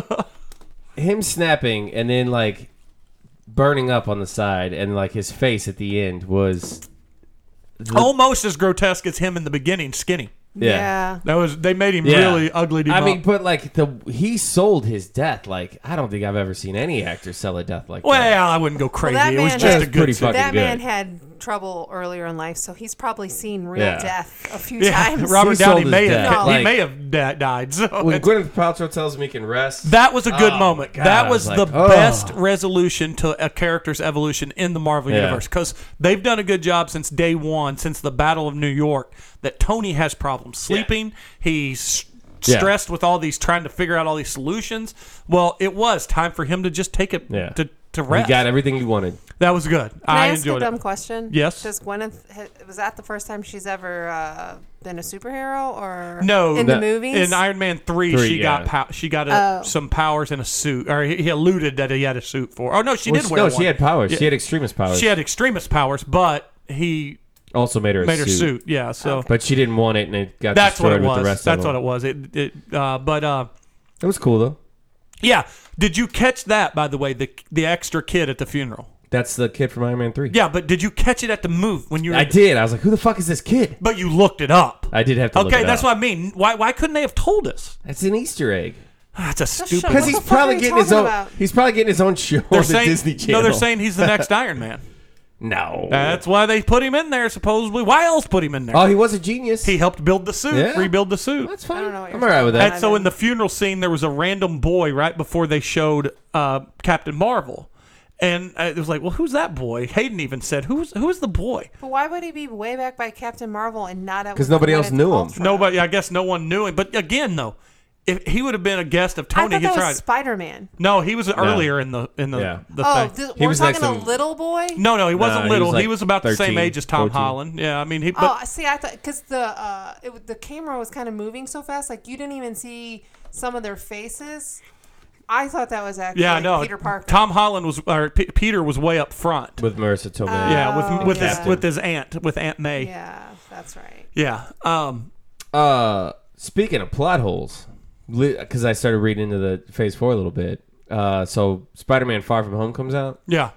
him snapping and then like burning up on the side and like his face at the end was the- Almost as grotesque as him in the beginning, skinny. Yeah. Yeah. That was they made him Yeah. really ugly to I him mean, up. but like the he sold his death. Like I don't think I've ever seen any actor sell a death like that. Well, I wouldn't go crazy. that it was man just has- a That's pretty good scene. fucking That good. man had trouble earlier in life, so he's probably seen real Yeah. death a few Yeah, times. Robert He Downey sold his may death. have No. he may have da- died. So When it's- Gwyneth Paltrow tells him he can rest, that was a good Oh, moment. my God, that I was was the like, oh. best resolution to a character's evolution in the Marvel Yeah. universe because they've done a good job since day one, since the Battle of New York. That Tony has problems sleeping. He's Yeah. stressed with all these trying to figure out all these solutions. Well, it was time for him to just take it Yeah. to to he rest. got everything he wanted. That was good. Can I, I ask a enjoyed dumb it. question? Yes. Does Gwyneth ha- was that the first time she's ever uh, been a superhero, or No, in No. the movies? In Iron Man three, Three, she yeah. got pow- she got a, Oh. some powers in a suit, or he, he alluded that he had a suit for. Oh no, she Well, did she- wear no, one. she had powers. Yeah. She had extremist powers. She had extremist powers, but he also made her a made her suit. suit. Yeah, so Okay. But she didn't want it, and it got that's what destroyed it with the was. rest That's of what them. it was. It, it uh, but uh, It was cool though. yeah. Did you catch that? By the way, the the extra kid at the funeral. That's the kid from Iron Man three. Yeah, but did you catch it at the move when you were? I did. I was like, who the fuck is this kid? But you looked it up. I did have to look Okay, it that's up. what I mean. Why why couldn't they have told us? That's an Easter egg. That's a shut- stupid. Because What he's the fuck are probably you getting his talking own. about? He's probably getting his own show They're on the saying Disney Channel. no. They're saying he's the next Iron Man. no. That's why they put him in there. Supposedly, why else put him in there? Oh, he was a genius. He helped build the suit, Yeah. rebuild the suit. That's fine. I don't know what I'm you're all right with talking that. And so in the funeral scene, there was a random boy right before they showed uh, Captain Marvel, and uh, it was like, well, who's that boy? Hayden even said, who's who's the boy? But why would he be way back by Captain Marvel and not at 'Cause with nobody else Gwyneth knew him. Paltrow? Nobody, I guess, no one knew him. But again, though, if he would have been a guest of I Tony, thought he that tried. was Spider Man. No, he was earlier in the in the, Yeah. the Oh, thing. this, He we're was next talking a to- little boy. No, no, he wasn't Nah, he little. was he like was about the same thirteen, age as Tom fourteen. Holland. Yeah, I mean, he. But, Oh, see, I thought because the uh, it, w- the camera was kind of moving so fast, like you didn't even see some of their faces. I thought that was actually yeah, no. Peter Parker. Tom Holland was, or P- Peter was way up front. With Marissa Tomei. yeah, with Oh, with his yeah. with his aunt, with Aunt May. Yeah, that's right. Yeah. Um. Uh, speaking of plot holes, because I started reading into the Phase Four a little bit. Uh, so Spider-Man: Far From Home comes out, Yeah.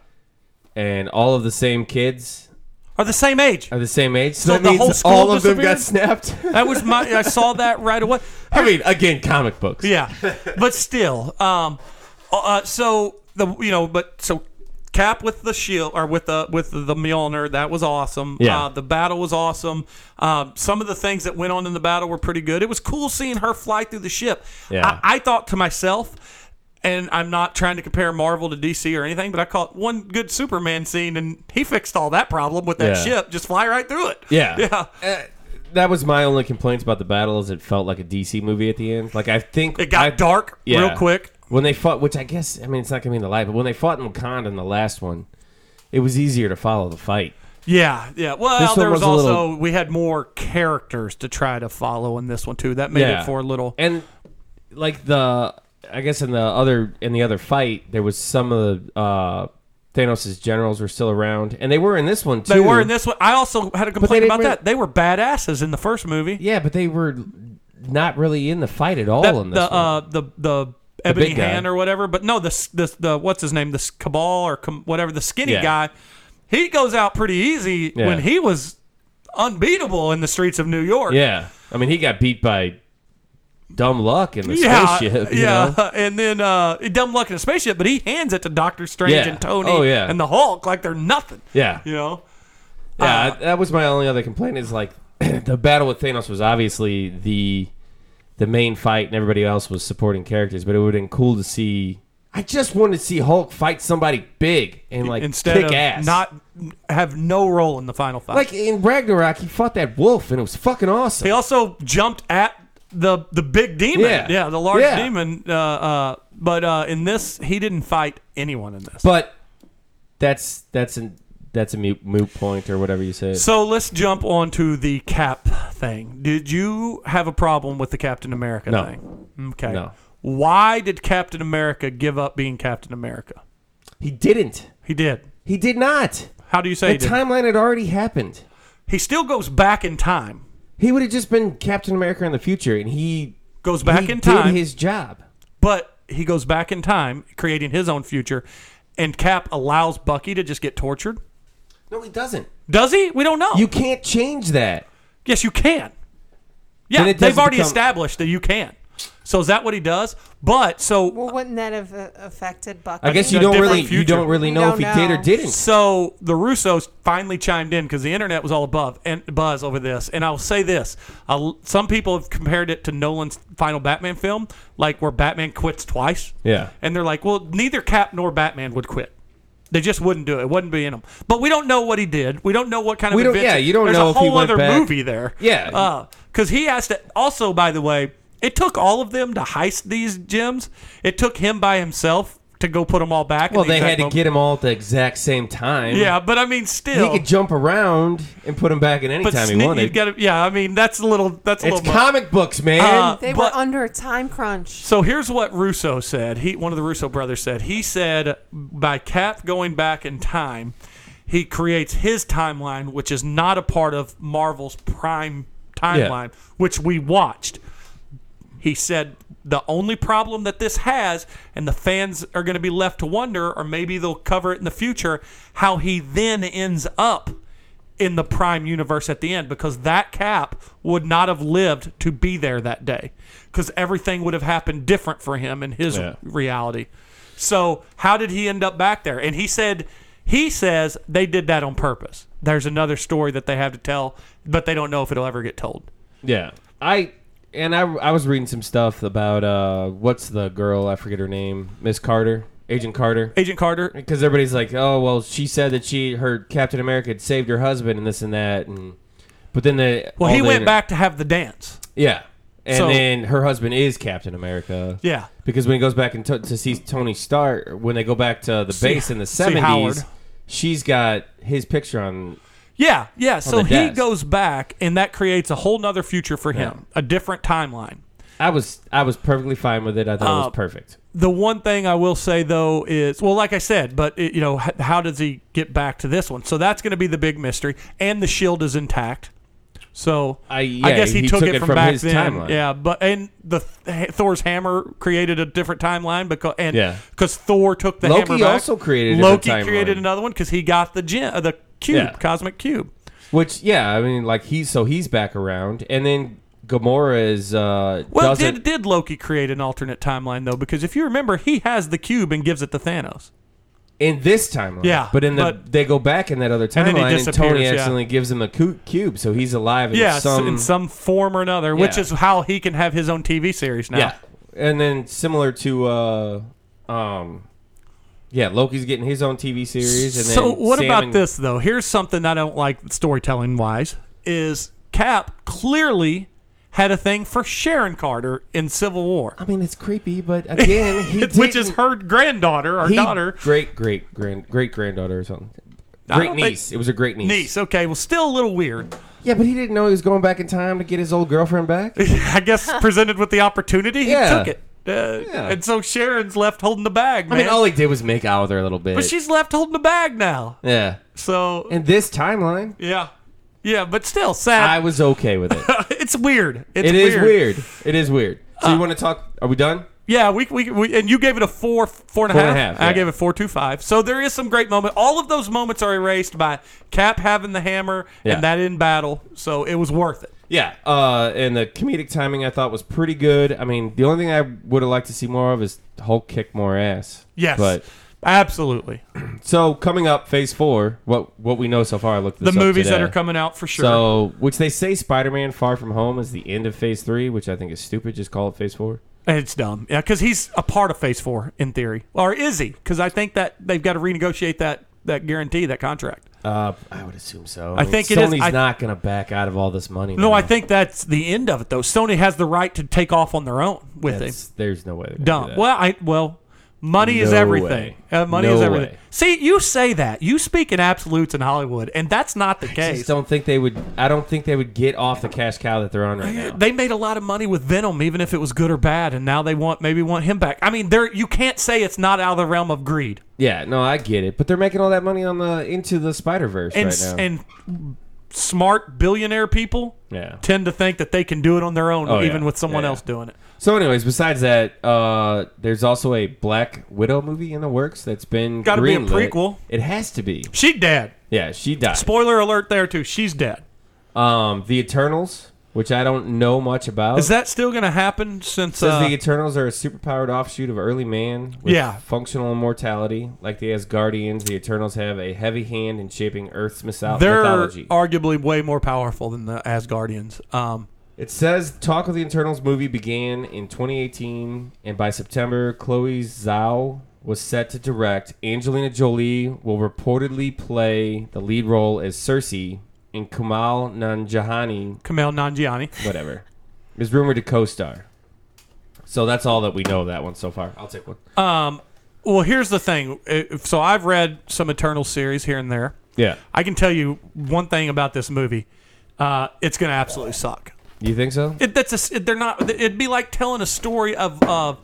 and all of the same kids Are the same age. are the same age. So, So that the means whole school all of them got disappeared? snapped. That was my. I saw that right away. I mean, again, comic books. Yeah, but still. Um. Uh. So the you know, but so Cap with the shield or with the with the, the Mjolnir, that was awesome. Yeah. Uh, the battle was awesome. Um. Some of the things that went on in the battle were pretty good. It was cool seeing her fly through the ship. Yeah. I, I thought to myself. And I'm not trying to compare Marvel to D C or anything, but I caught one good Superman scene, and he fixed all that problem with that Yeah. ship. Just fly right through it. Yeah. Yeah. Uh, that was my only complaints about the battle is it felt like a D C movie at the end. Like I think It got I- dark yeah. real quick. When they fought, which I guess I mean it's not gonna be in the light, but when they fought in Wakanda in the last one, it was easier to follow the fight. Yeah, yeah. Well, This one there was, was a also little- we had more characters to try to follow in this one too. That made Yeah. it for a little. And like the I guess in the other in the other fight, there was some of the uh, Thanos' generals were still around, and they were in this one too. They were in this one. I also had a complaint didn't about really- that. They were badasses in the first movie. Yeah, but they were not really in the fight at all That- in this the one. uh, the the Ebony big guy. Hand or whatever. But no, this this the what's his name? This Cabal or com, whatever, the skinny Yeah. guy. He goes out pretty easy Yeah. when he was unbeatable in the streets of New York. Yeah, I mean, he got beat by Dumb Luck in the Yeah, spaceship. You yeah, know? and then uh, dumb luck in a spaceship, but he hands it to Doctor Strange Yeah. and Tony Oh, yeah. and the Hulk like they're nothing. Yeah. You know, Yeah, Uh, that was my only other complaint. Is like the battle with Thanos was obviously the the main fight, and everybody else was supporting characters. But it would have been cool to see. I just wanted to see Hulk fight somebody big and like instead kick of ass. not have no role in the final fight. like in Ragnarok, he fought that wolf, and it was fucking awesome. He also jumped at the the big demon. Yeah. Yeah, the large Yeah. demon. Uh, uh, but uh, in this, he didn't fight anyone in this. But that's that's an that's a moot, moot point or whatever you say. So let's jump on to the Cap thing. Did you have a problem with the Captain America No. thing? Okay. No. Why did Captain America give up being Captain America? He didn't. He did. He did not. How do you say The he did? timeline had already happened. He still goes back in time. He would have just been Captain America in the future, and he Goes back he in time. Did his job. But he goes back in time, creating his own future, and Cap allows Bucky to just get tortured. No, he doesn't. Does he? We don't know. You can't change that. yes, you can. Yeah, Then it they've doesn't already become- established that you can. So is that what he does? But so Well, wouldn't that have uh, affected Bucky? I guess you a don't different really you future. don't really We know if don't he did or know. didn't. So the Russos finally chimed in because the internet was all above and buzz over this. And I'll say this: uh, some people have compared it to Nolan's final Batman film, like where Batman quits twice. Yeah. And they're like, well, neither Cap nor Batman would quit. They just wouldn't do it. It wouldn't be in them. But we don't know what he did. We don't know what kind of We don't- adventure. yeah, you don't There's know a if he whole went other back- movie there. Yeah. Because he has to. Also, by the way, it took all of them to heist these gems. It took him by himself to go put them all back. in Well, the they exact had to moment. get him all at the exact same time. Yeah, but I mean, still. He could jump around and put him back at any But time he sne- wanted. you've got to, yeah, I mean that's a little that's a It's little much. comic books, man. Uh, They but- were under a time crunch. So here's what Russo said. He one of the Russo brothers said. He said by Cap going back in time, he creates his timeline, which is not a part of Marvel's prime timeline, which we watched. He said the only problem that this has, and the fans are going to be left to wonder, or maybe they'll cover it in the future, how he then ends up in the Prime universe at the end, because that Cap would not have lived to be there that day, because everything would have happened different for him in his Yeah. reality. So how did he end up back there? And he said, he says they did that on purpose. There's another story that they have to tell, but they don't know if it'll ever get told. Yeah, I and I, I was reading some stuff about uh, what's the girl? I forget her name. Miss Carter, Agent Carter. Agent Carter. Because everybody's like, oh well, she said that she her Captain America had saved her husband and this and that, and but then the Well, all he the went inter- back to have the dance. Yeah, and So- then her husband is Captain America. Yeah. Because when he goes back and to, to see Tony Stark, when they go back to the See- base in the see Howard. seventies, she's got his picture on. Yeah, yeah. So the he desk. goes back, and that creates a whole nother future for him, a different timeline. I was I was perfectly fine with it. I thought it Uh, was perfect. The one thing I will say though is, well, like I said, but it, you know, h- how does he get back to this one? So that's going to be the big mystery, and the shield is intact. So I- I yeah, guess he, he took, took it it from, from back his then. timeline. Yeah, but and the th- Thor's hammer created a different timeline because and Yeah. because Thor took the Loki hammer back. also created a different Loki created timeline. another one because he got the gem, uh, the cube, Yeah. cosmic cube. Which yeah, I mean like he's so he's back around, and then Gamora is uh Well, doesn't. did did Loki create an alternate timeline though? Because if you remember, he has the cube and gives it to Thanos. in this timeline. Yeah, but in the but- they go back in that other And then he timeline, and, disappears, Tony yeah. accidentally gives him the cu- cube, so he's alive in Yeah, some in some form or another, which Yeah. is how he can have his own T V series now. yeah, and then similar to uh um yeah, Loki's getting his own T V series. And So then what Sam about and- this though? Here's something I don't like storytelling wise: is Cap clearly had a thing for Sharon Carter in Civil War, I mean, it's creepy, but again, he which is didn't- her granddaughter or he- daughter. great great grand great granddaughter or something. I Great don't think- niece. It was a great niece. Niece. Okay, well, still a little weird. Yeah, but he didn't know he was going back in time to get his old girlfriend back. I guess presented with the opportunity, he Yeah. took it. Uh, Yeah. And so Sharon's left holding the bag, I man. mean, all he did was make out with her a little bit. but she's left holding the bag now. yeah. So In this timeline, yeah, yeah, but still sad. I was okay with it. it's weird. It's It weird. is weird. It is weird. So Uh, you want to talk? Are we done? Yeah, we, we we and you gave it a four, four and a Four half. and a half, I yeah. gave it four two five. So there is some great moment. All of those moments are erased by Cap having the hammer Yeah. and that in battle. So it was worth it. Yeah, uh, and the comedic timing I thought was pretty good. I mean, the only thing I would have liked to see more of is Hulk kick more ass. Yes, But absolutely. so coming up, Phase Four. What what we know so far. I looked this The up movies that today. are coming out for sure. So, which they say Spider-Man Far From Home is the end of Phase Three, which I think is stupid. Just call it Phase Four. It's dumb. Yeah, because he's a part of Phase Four in theory, or is he? Because I think that they've got to renegotiate that that guarantee, that contract. Uh, I would assume so. I mean, think it is- Sony's I- not going to back out of all this money. No, now. I think that's the end of it, though. Sony has the right to take off on their own with That's- it. There's no way. They're gonna Dumb. do that. Well, I well, money is No everything. way. Uh, money No is everything. way. See, you say that. You speak in absolutes in Hollywood, and that's not the I case. just don't think they would. I don't think they would get off the cash cow that they're on right now. They made a lot of money with Venom, even if it was good or bad, and now they want maybe want him back. I mean, there you can't say it's not out of the realm of greed. Yeah, no, I get it, but they're making all that money on the Into the Spider Verse And right now. and smart billionaire people yeah. tend to think that they can do it on their own, Oh, even yeah. with someone Yeah, else yeah. doing it. So, anyways, besides that, uh, there's also a Black Widow movie in the works that's been Gotta be a greenlit. prequel. It has to be. She dead. Yeah, she died. Spoiler alert there too. She's dead. Um, the Eternals, which I don't know much about. Is that still going to happen? Since Says uh, the Eternals are a superpowered offshoot of early man with Yeah. functional immortality. Like the Asgardians, the Eternals have a heavy hand in shaping Earth's mytho- they're mythology. arguably way more powerful than the Asgardians. Um, It says talk of the Eternals movie began in twenty eighteen, and by September, Chloe Zhao was set to direct. Angelina Jolie will reportedly play the lead role as Cersei, and Kumail Nanjiani, Kumail Nanjiani. whatever, is rumored to co-star. So that's all that we know of that one so far. I'll take one. Um, well, here's the thing. If- So I've read some Eternal series here and there. Yeah. I can tell you one thing about this movie. Uh, it's going to absolutely suck. You think so? It, that's a, they're not. It'd be like telling a story of of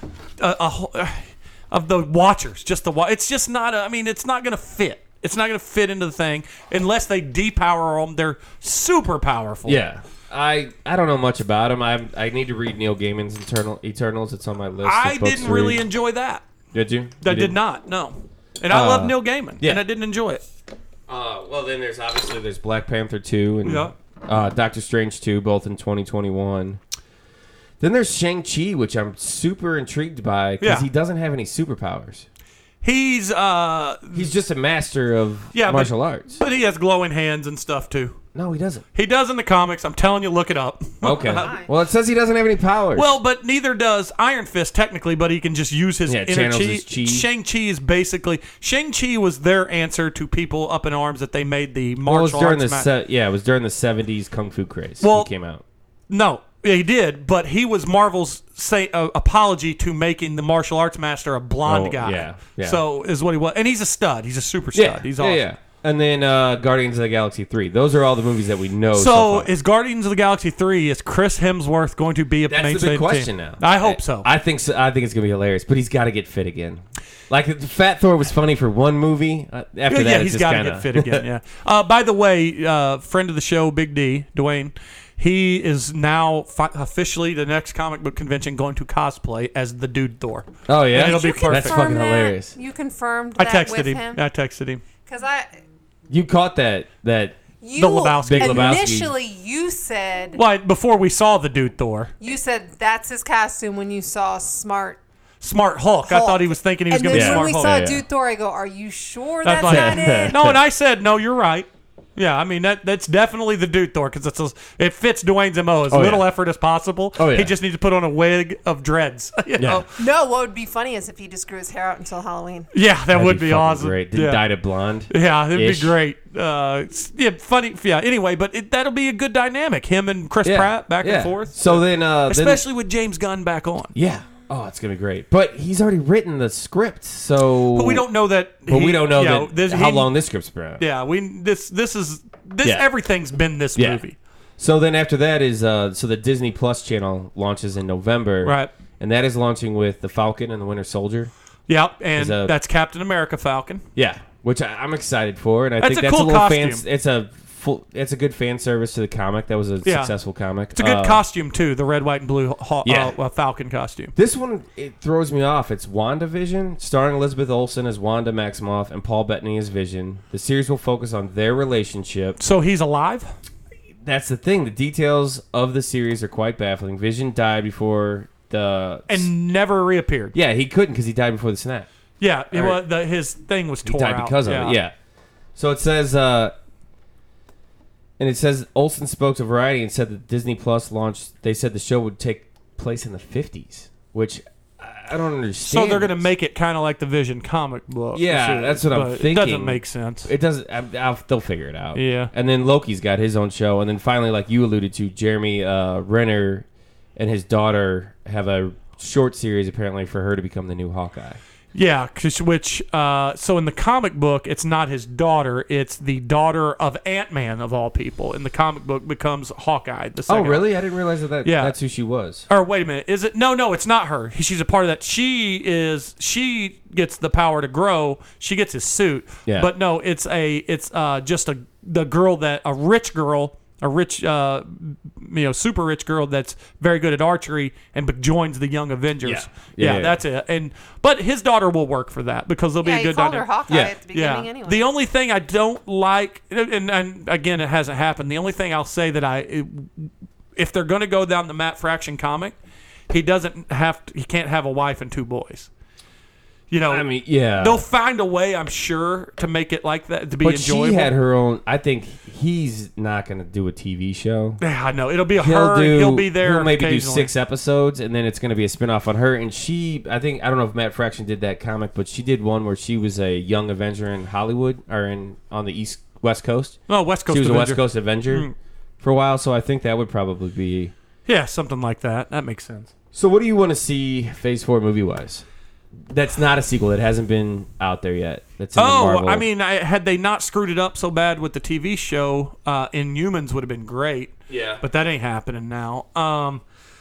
a, a, whole- of the Watchers. Just the wa- It's just not. A, I mean, it's not going to fit. It's not going to fit into the thing unless they depower them. They're super powerful. Yeah. I I don't know much about him. I I need to read Neil Gaiman's Eternal Eternals. It's on my list. I of books didn't to really read. enjoy that. Did you? I You did not. No. And I Uh, love Neil Gaiman. yeah. And I didn't enjoy it. Uh, well, then there's obviously there's Black Panther two and Yeah. uh, Doctor Strange two, both in twenty twenty-one. Then there's Shang-Chi, which I'm super intrigued by because Yeah. he doesn't have any superpowers. He's uh He's just a master of Yeah, but- martial arts. but he has glowing hands and stuff too. No, he doesn't. He does in the comics. I'm telling you, look it up. Okay. Well, it says he doesn't have any powers. Well, but neither does Iron Fist technically, but he can just use his Yeah, inner channels chi. his chi. Shang-Chi is basically Shang-Chi was their answer to people up in arms that they made the Well, it was martial during arts the ma- se- yeah, it was during the seventies Kung Fu craze. Well- he came out. No, yeah, he did, but he was Marvel's say uh, apology to making the martial arts master a blonde Oh, guy. yeah, yeah. So is what he was, and he's a stud. He's a super stud. Yeah, he's yeah, awesome. yeah. And then uh, Guardians of the Galaxy three. Those are all the movies that we know. So, So, far. is Guardians of the Galaxy three? Is Chris Hemsworth going to be a That's mainstay the big of the question team? now. I hope so. I think so. I think it's gonna be hilarious, but he's got to get fit again. Like the Fat Thor was funny for one movie. Uh, after yeah, that, yeah, it's he's just got to kinda... get fit again. Yeah. Uh, by the way, uh, friend of the show, Big D, Dwayne, he is now fi- officially the next comic book convention going to cosplay as the Dude Thor. Oh yeah, And it'll be You perfect. That's confirm fucking that? hilarious. You confirmed I that texted with him. him? I texted him. Because I, You caught that? That you The Lebowski. Big Lebowski. initially you said Well, before we saw the Dude Thor, you said that's his costume when you saw Smart Smart Hulk. I Hulk. thought he was thinking he was and going to then be when Smart we Hulk. saw Yeah. Dude Thor, I go, "Are you sure That's that's, like- not it?" No, and I said, no, you're right. Yeah, I mean that that's definitely the Dude Thor because it's a, it fits Dwayne's M O as Oh, little yeah. effort as possible. Oh, yeah. He just needs to put on a wig of dreads. you know? No, what would be funny is if he just grew his hair out until Halloween. Yeah, that that'd would be, fucking awesome. Great. Did yeah. dyed it blonde. Yeah, it'd Ish. be great. Uh, it's- yeah, funny. Yeah. Anyway, but it, that'll be a good dynamic. Him and Chris Yeah, Pratt back yeah. and forth. So then, uh, then- especially with James Gunn back on. yeah. Oh, it's gonna be great. But he's already written the script, so But we don't know that. But he- we don't know yeah, that this- how he- long this script's been out. Yeah, we this this is this Yeah. everything's been this Yeah. movie. So then after that is uh, so the Disney Plus channel launches in November, Right. And that is launching with the Falcon and the Winter Soldier. Yep, and Is a- that's Captain America Falcon. Yeah, which I, I'm excited for, and I That's think a that's cool a little costume. fancy. It's a full. It's a good fan service to the comic. That was a Yeah. successful comic. It's a good Uh, costume too. The red, white, and blue ha- Yeah. uh, uh, Falcon costume. This one, it throws me off. It's WandaVision, starring Elizabeth Olsen as Wanda Maximoff and Paul Bettany as Vision. The series will focus on their relationship. So he's alive. That's the thing. The details of the series are quite baffling. Vision died before the And never reappeared. yeah, he couldn't because he died before the snap. Yeah, it Or- was, the, his thing was He torn died out. because of it. Yeah. So it says, uh, and it says Olsen spoke to Variety and said that Disney Plus launched. They said the show would take place in the fifties, which I I don't understand. So they're going to make it kind of like the Vision comic book. Yeah, series, that's what I'm but It thinking. doesn't make sense. It doesn't. I, I'll, they'll figure it out. Yeah. And then Loki's got his own show, and then finally, like you alluded to, Jeremy uh, Renner and his daughter have a short series apparently for her to become the new Hawkeye. Yeah, 'cause- which uh, so in the comic book, it's not his daughter; it's the daughter of Ant-Man of all people. In the comic book, becomes Hawkeye. The Oh, second really? I didn't realize that. that Yeah. That's who she was. Or wait a minute, is it? No, no, it's not her. She's a part of that. She is. She gets the power to grow. She gets his suit. Yeah. But no, it's a. It's uh just a the girl that a rich girl, a rich uh you know super rich girl that's very good at archery and be- joins the Young Avengers. Yeah. Yeah, yeah. That's it. And but his daughter will work for that because they'll be Yeah, a he good called dynamic. her Hawkeye Yeah. at the beginning Yeah. anyway. The only thing I don't like, and, and again, it hasn't happened. The only thing I'll say that I, it, if they're going to go down the Matt Fraction comic, he doesn't have, to, he can't have a wife and two boys. You know, I mean, yeah. they'll find a way, I'm sure, to make it like that to be but enjoyable. she had her own. I think he's not going to do a T V show. Yeah, I know it'll be a He'll her. do. he'll be there. He'll maybe do occasionally. six episodes, and then it's going to be a spinoff on her. And she, I think, I don't know if Matt Fraction did that comic, but she did one where she was a young Avenger in Hollywood or in on the East West Coast. Oh, West Coast. She was Avenger. a West Coast Avenger Mm. for a while, so I think that would probably be. Yeah, something like that. That makes sense. So, what do you want to see Phase Four movie wise? That's not a sequel. That hasn't been out there yet. That's in the Oh, Marvel. I mean, I, had they not screwed it up so bad with the T V show, uh, Inhumans would have been great. yeah. But that ain't happening now. Um,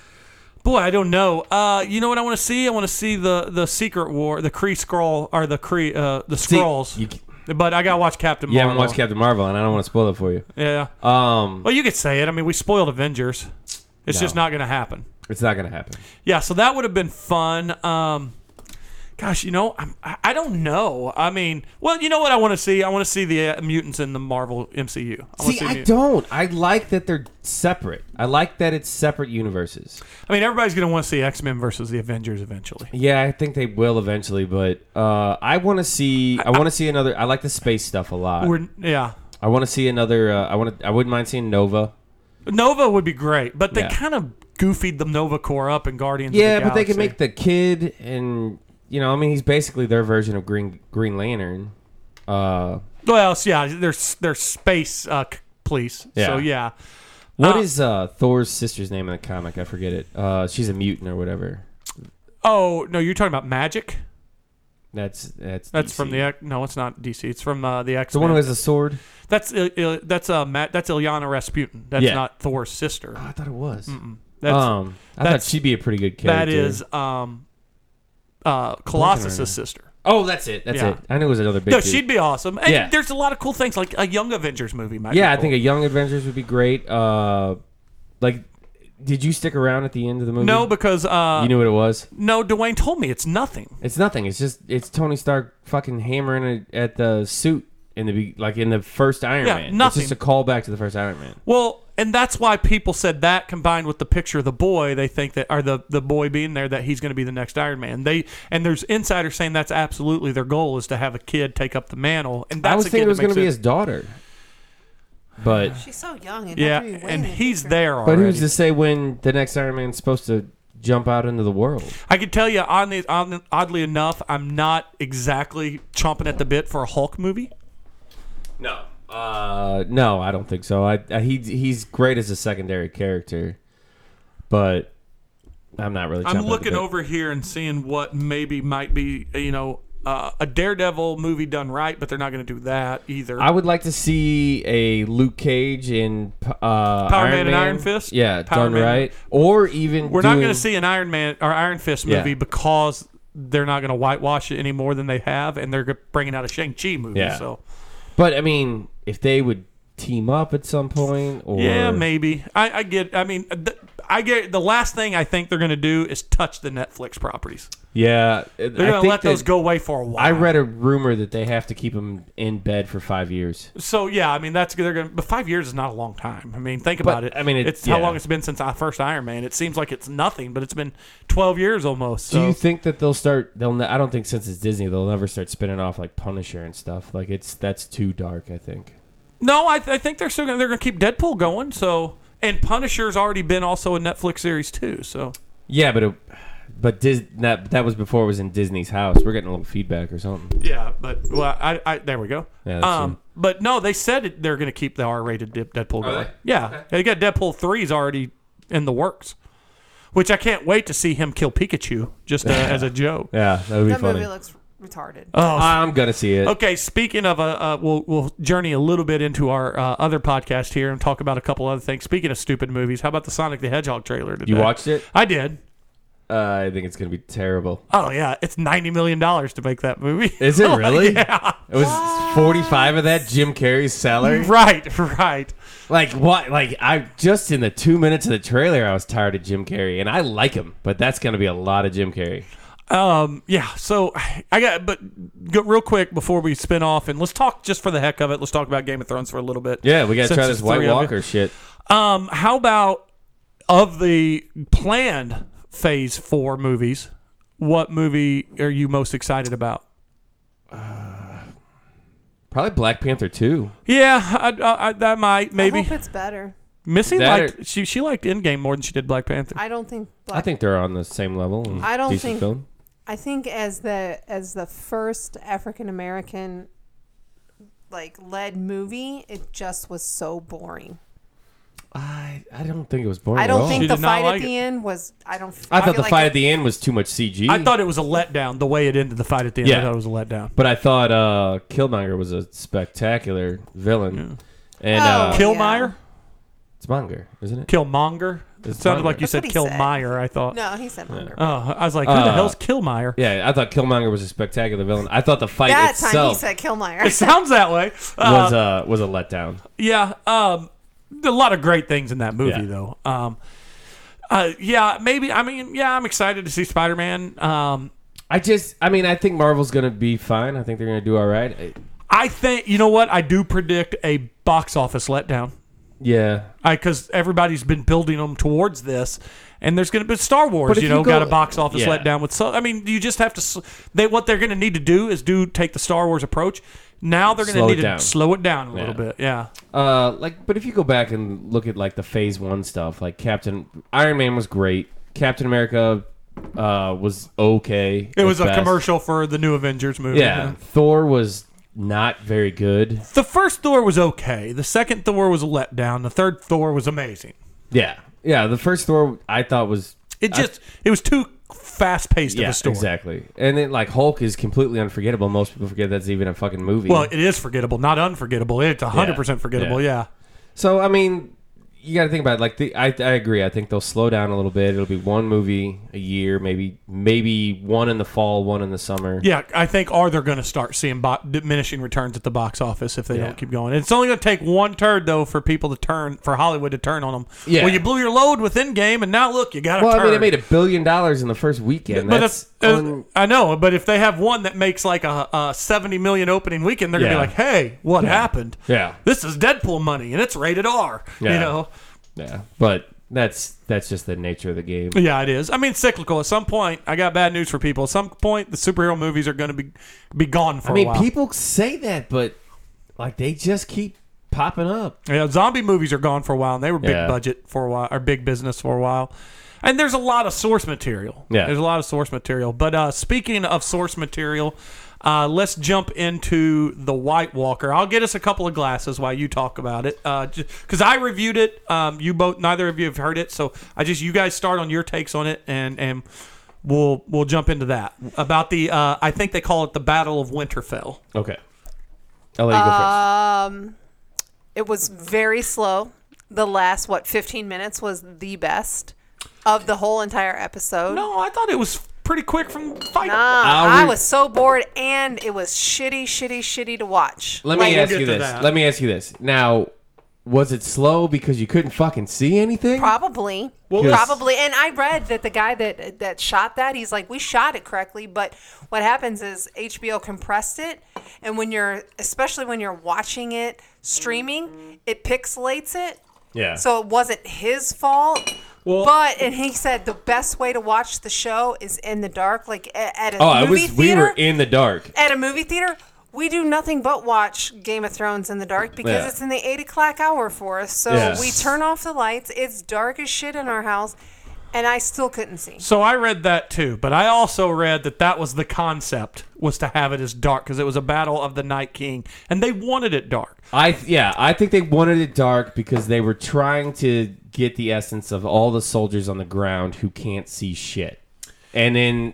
boy, I don't know. Uh, you know what I want to see? I want to see the the Secret War, the Kree Skrull, or the Kree, uh, the See, Skrulls. you, But I gotta watch Captain you Marvel. haven't watched Captain Marvel, and I don't want to spoil it for you. Yeah. Um, Well, you could say it. I mean, we spoiled Avengers. It's No. just not gonna happen. it's not going to happen. Yeah. So that would have been fun. Um, gosh, you know, I'm, I I don't know. I mean, well, you know what I want to see? I want to see the uh, mutants in the Marvel M C U. I wanna See, I mut- don't. I like that they're separate. I like that it's separate universes. I mean, everybody's gonna want to see X Men versus the Avengers eventually. Yeah, I think they will eventually, but uh, I want to see. I, want to see another. I like the space stuff a lot. We're yeah. I want to see another. Uh, I want to. I wouldn't mind seeing Nova. Nova would be great, but they Yeah. kind of goofied the Nova Corps up in Guardians. Yeah, of the but they can Galaxy. make the kid, and you know, I mean, he's basically their version of Green Green Lantern. Uh, Well, so yeah, there's there's space uh, c- police. So Yeah. yeah. what Uh, is uh, Thor's sister's name in the comic? I forget it. Uh, she's a mutant or whatever. Oh no, you're talking about Magic. That's that's That's D C. from the X- no, it's not D C. It's from uh, the X. the one who has a sword. That's Il- Il- that's uh Matt. That's Ilyana Rasputin. That's Yeah. not Thor's sister. Oh, I thought it was. That's um, I thought that's- she'd be a pretty good that character. is um uh Colossus' name. sister. Oh, that's it. That's Yeah. it. I knew it was another big. No, dude. she'd be awesome. And Yeah. there's a lot of cool things like a Young Avengers movie. Might Yeah, be I think cool. a Young Avengers would be great. Uh, like, did you stick around at the end of the movie? no, because uh you knew what it was. no, Dwayne told me it's nothing. It's nothing. It's just it's Tony Stark fucking hammering it at the suit in the be- like in the first Iron Yeah, Man. nothing. It's just a callback to the first Iron Man. Well, and that's why people said that combined with the picture of the boy, they think that, or the, the boy being there, that he's going to be the next Iron Man. They and there's insiders saying that's absolutely their goal is to have a kid take up the mantle. And that's I was thinking again it was going to be his daughter, but She's so young. And yeah, every way and they he's make her- there but already. who's to say when the next Iron Man's supposed to jump out into the world? I can tell you, on the, on, oddly enough, I'm not exactly chomping at the bit for a Hulk movie. No. Uh, no, I don't think so. I, I he he's great as a secondary character, but I'm not really. I'm chomping at the looking bit. over here and seeing what maybe might be, you know, uh, a Daredevil movie done right, but they're not going to do that either. I would like to see a Luke Cage in uh, Power Iron Man and Iron Fist? Yeah, Power done Man. right. Or even We're not doing- going to see an Iron Man or Iron Fist movie Yeah. because they're not going to whitewash it any more than they have, and they're bringing out a Shang-Chi movie. Yeah. So But I mean, if they would team up at some point? Or Yeah, maybe. I, I get. I mean, th- I get. The last thing I think they're going to do is touch the Netflix properties. Yeah, They're going to let those go away for a while. I read a rumor that they have to keep him in bed for five years. So yeah, I mean that's they're going. But five years is not a long time. I mean, think about But, it. I mean, it- it's how yeah. long it's been since I first Iron Man. It seems like it's nothing, but it's been twelve years almost. Do So. you think that they'll start? They'll. Ne- I don't think since it's Disney, they'll never start spinning off like Punisher and stuff. Like it's that's too dark. I think. No, I, th- I think they're still gonna, they're going to keep Deadpool going. So and Punisher's already been also a Netflix series too. So Yeah, but it, but Dis- that that was before it was in Disney's house. We're getting a little feedback or something. yeah, but well, I, I there we go. Yeah, that's um, true. but no, they said it, they're going to keep the R-rated Dip- Deadpool going. they? Yeah, they got Deadpool three's already in the works, which I can't wait to see him kill Pikachu just uh, as a joke. Yeah, that would be That funny. movie looks retarded. Oh, I'm gonna see it. okay. Speaking of, uh, uh, we'll we'll journey a little bit into our uh, other podcast here and talk about a couple other things. Speaking of stupid movies, how about the Sonic the Hedgehog trailer today? You watched it? I did. Uh, I think it's gonna be terrible. Oh yeah, it's ninety million dollars to make that movie. Is it really? Yeah. It was forty-five of that Jim Carrey's salary. Right, right. Like what? Like I just in the two minutes of the trailer, I was tired of Jim Carrey, and I like him, but that's gonna be a lot of Jim Carrey. Um, yeah. So I got, but go real quick before we spin off, and let's talk just for the heck of it. Let's talk about Game of Thrones for a little bit. Yeah, we gotta Since try it's this White three of you. Walker shit. Um, how about of the planned Phase Four movies? What movie are you most excited about? Probably Black Panther two. Yeah, I, I, I, that might maybe. I hope it's better. Missy That liked or- she she liked Endgame more than she did Black Panther. I don't think. Black I think they're on the same level. and I don't decent think- film. I think as the as the first African American like led movie, it just was so boring. I I don't think it was boring. I at don't all. think She the did not fight like at the it. end was. I don't. I thought feel the like fight it- at the end was too much C G. I thought it was a letdown the way it ended the fight at the end. I Yeah. thought it was a letdown. but I thought uh, Killmonger was a spectacular villain. And Oh, uh, yeah. Killmonger, it's Monger, isn't it? Killmonger. It It's sounded Monger. like you That's said what he said. Killmeyer. I thought. No, he said Monger. Oh, I was like, who the Uh, hell's Killmeyer? Yeah, I thought Killmonger was a spectacular villain. I thought the fight That itself time he said Killmonger. It sounds that way. Uh, was uh, was a letdown. yeah. Um, a lot of great things in that movie, Yeah. though. Um, uh, yeah, maybe. I mean, yeah, I'm excited to see Spider-Man. Um, I just, I mean, I think Marvel's gonna be fine. I think they're gonna do all right. I- I think you know what? I do predict a box office letdown. yeah, Because everybody's been building them towards this, and there's going to be Star Wars. But if You know, you go- got a box office yeah. letdown with. So I mean, you just have to. s- They what they're going to need to do is do take the Star Wars approach. Now they're going Slow to it need down. to slow it down a Yeah. little bit. Yeah. uh, like, but if you go back and look at like the Phase One stuff, like Captain Iron Man was great. Captain America uh, was okay. It at was a best. commercial for the new Avengers movie. Yeah, Thor was not very good. The first Thor was okay. The second Thor was a letdown. The third Thor was amazing. Yeah, yeah. The first Thor I thought was It just it was too fast paced yeah, of a story. exactly. And then like Hulk is completely unforgettable. Most people forget that's even a fucking movie. Well, it is forgettable, not unforgettable. It's a hundred Yeah. percent forgettable. Yeah. Yeah. So I mean, you got to think about it. Like the, I, I agree. I think they'll slow down a little bit. It'll be one movie a year, maybe maybe one in the fall, one in the summer. Yeah, I think are they're going to start seeing bo- diminishing returns at the box office if they Yeah. don't keep going. It's only going to take one turd though for people to turn for Hollywood to turn on them. Yeah. Well, you blew your load with Endgame, and now look, you got to Well, turn. I mean, it made a billion dollars in the first weekend. But That's if, uh, un- I know, but if they have one that makes like a, a seventy million opening weekend, they're Yeah. gonna be like, "Hey, what happened? yeah, This is Deadpool money, and it's rated R." Yeah. You know. yeah. But that's that's just the nature of the game. Yeah, it is. I mean, cyclical. At some point, I got bad news for people. At some point, the superhero movies are going to be be gone for I mean, a while. people say that, but like they just keep popping up. Yeah, zombie movies are gone for a while, and they were big Yeah. budget for a while, or big business for a while. And there's a lot of source material. Yeah. There's a lot of source material. But uh, speaking of source material, uh, let's jump into the White Walker. I'll get us a couple of glasses while you talk about it, because I reviewed it. Um, you both, neither of you have heard it, so I just you guys start on your takes on it, and and we'll we'll jump into that about the. Uh, I think they call it the Battle of Winterfell. Okay, I'll let you go first. Um, it was very slow. The last what fifteen minutes was the best of the whole entire episode. No, I thought it was pretty quick from fight. Nah, I'll I re- was so bored, and it was shitty, shitty, shitty to watch. Let me Like, ask get you to this. that. Let me ask you this. Now, was it slow because you couldn't fucking see anything? Probably. Well, Probably. And I read that the guy that that shot that, he's like, we shot it correctly, but what happens is H B O compressed it, and when you're, especially when you're watching it streaming, it pixelates it. Yeah. So it wasn't his fault. Well- but, and he said the best way to watch the show is in the dark, like a- at a Oh, it movie was. theater. We were in the dark. At a movie theater, we do nothing but watch Game of Thrones in the dark because Yeah. it's in the eight o'clock hour for us. So Yeah. we turn off the lights. It's dark as shit in our house, and I still couldn't see. So I read that too, but I also read that that was the concept, was to have it as dark because it was a battle of the Night King, and they wanted it dark. I th- yeah, I think they wanted it dark because they were trying to get the essence of all the soldiers on the ground who can't see shit, and then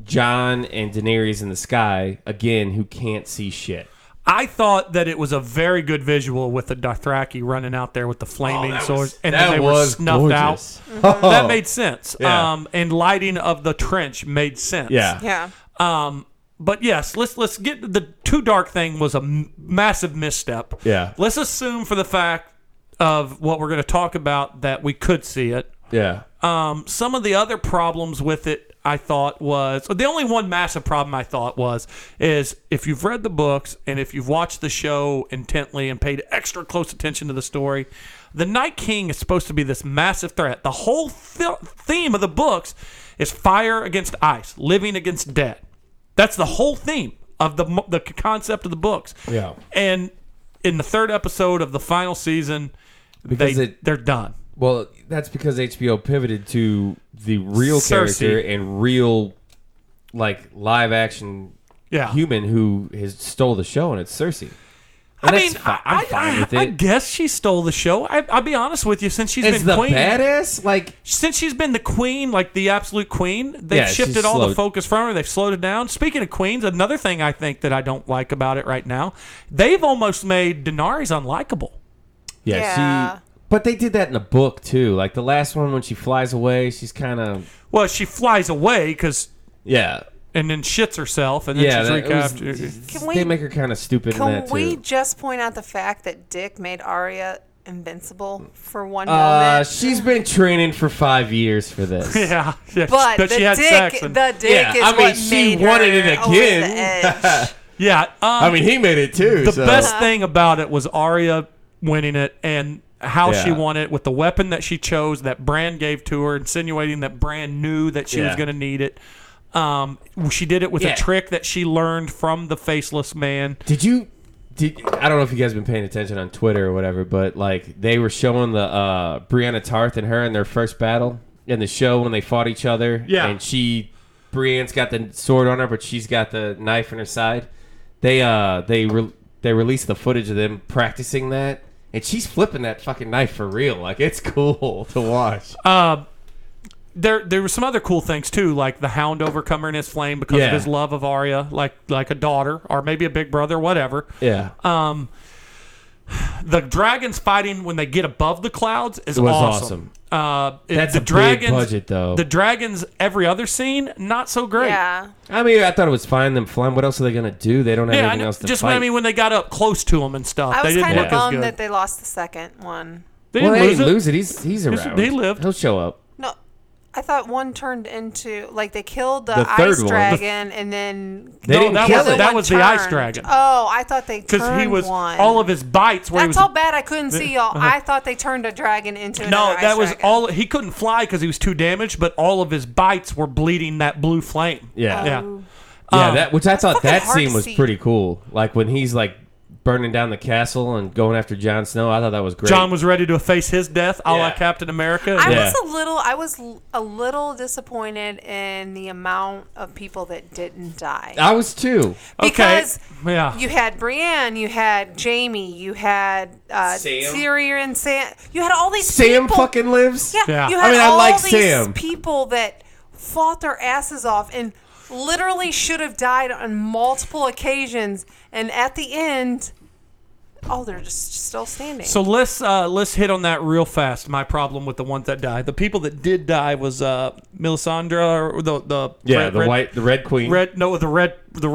Jon and Daenerys in the sky again who can't see shit. I thought that it was a very good visual with the Dothraki running out there with the flaming that swords, was- and that then they was were snuffed gorgeous. out. Oh. That made sense. Yeah. Um, and lighting of the trench made sense. Yeah. Yeah. Um, but yes, let's let's get the too dark thing was a m- massive misstep. Yeah. Let's assume for the fact of what we're going to talk about that we could see it. Yeah. Um, some of the other problems with it, I thought was the only one massive problem I thought was is if you've read the books and if you've watched the show intently and paid extra close attention to the story, the Night King is supposed to be this massive threat. The whole th- theme of the books is fire against ice, living against dead. That's the whole theme of the the concept of the books. Yeah. And in the third episode of the final season, Because they it- they're done. Well, that's because H B O pivoted to the real Cersei. character and real, like, live action Yeah. human who has stole the show, and it's Cersei. I And mean, that's fi- I, I'm fine I, with I it. guess she stole the show. I, I'll be honest with you. Since she's Is been the queen, badass like? since she's been the queen, like the absolute queen, they've Yeah, shifted she's all the slowed- focus from her. They've slowed it down. Speaking of queens, another thing I think that I don't like about it right now, they've almost made Daenerys unlikable. Yeah, Yeah. she. But they did that in the book too. Like the last one, when she flies away, she's kind of Well, she flies away because yeah, and then shits herself, and then yeah. she's that- it was- recaptured. Can we- they make her kind of stupid in Can that we too. just point out the fact that Dick made Arya invincible for one Uh, moment? she's been training for five years for this. Yeah, yeah, But the she had dick, sex. And, the dick Yeah, is I mean, what she made wanted her it over the again. edge. yeah, um, I mean, he made it too. the so. best thing about it was Arya winning it and how she Yeah. won it with the weapon that she chose that Bran gave to her, insinuating that Bran knew that she was Yeah. going to need it. Um, she did it with Yeah. a trick that she learned from the Faceless Man. Did you? Did I don't know if you guys have been paying attention on Twitter or whatever, but like they were showing the uh, Brianna Tarth and her in their first battle in the show when they fought each other. Yeah. and she, Brienne's got the sword on her, but she's got the knife in her side. They uh they re- they released the footage of them practicing that, and she's flipping that fucking knife for real. Like it's cool to watch. Uh, there, there were some other cool things too, like the Hound overcoming his flame because Yeah. of his love of Arya, like like a daughter or maybe a big brother, whatever. Yeah, Um, the dragons fighting when they get above the clouds is it was awesome. awesome. Uh, it- That's the a dragons, big budget though. The dragons, every other scene, not so great. Yeah. I mean, I thought it was fine. Them flying. What else are they gonna do? They don't have Yeah, I anything know, else to just fight. I mean when they got up close to him and stuff, I they was didn't kind look of as bummed good. that they lost the second one. They well, didn't they lose didn't it. lose it. He's he's Yes, around. he lived. He'll show up. No, I thought one turned into, like, they killed the, The third ice one. dragon and then They No, didn't that kill was it. that one was the ice turned. dragon Oh, I thought they turned because he was one. all of his bites where That's he was. how bad I couldn't see y'all. I thought they turned a dragon into No, another that ice was dragon. all. He couldn't fly because he was too damaged, but all of his bites were bleeding that blue flame. Yeah. Yeah. Oh. Yeah, Um, that which I thought fucking that hard scene to was see. pretty cool. Like when he's like burning down the castle and going after Jon Snow. I thought that was great. John was ready to face his death, a la Yeah. Captain America. I Yeah. was a little, I was l- a little disappointed in the amount of people that didn't die. I was too. Because okay. Yeah. you had Brienne, you had Jamie, you had uh, Sam. Tyrion, Sam. You had all these Sam people. fucking lives. Yeah, Yeah. you I had mean, I all like these Sam. people that fought their asses off and literally should have died on multiple occasions, and at the end, oh, they're just still standing. So let's uh, let's hit on that real fast. My problem with the ones that died. The people that did die was uh, Melisandre, or the the Yeah, red, the red, white, the red queen. red no the red the red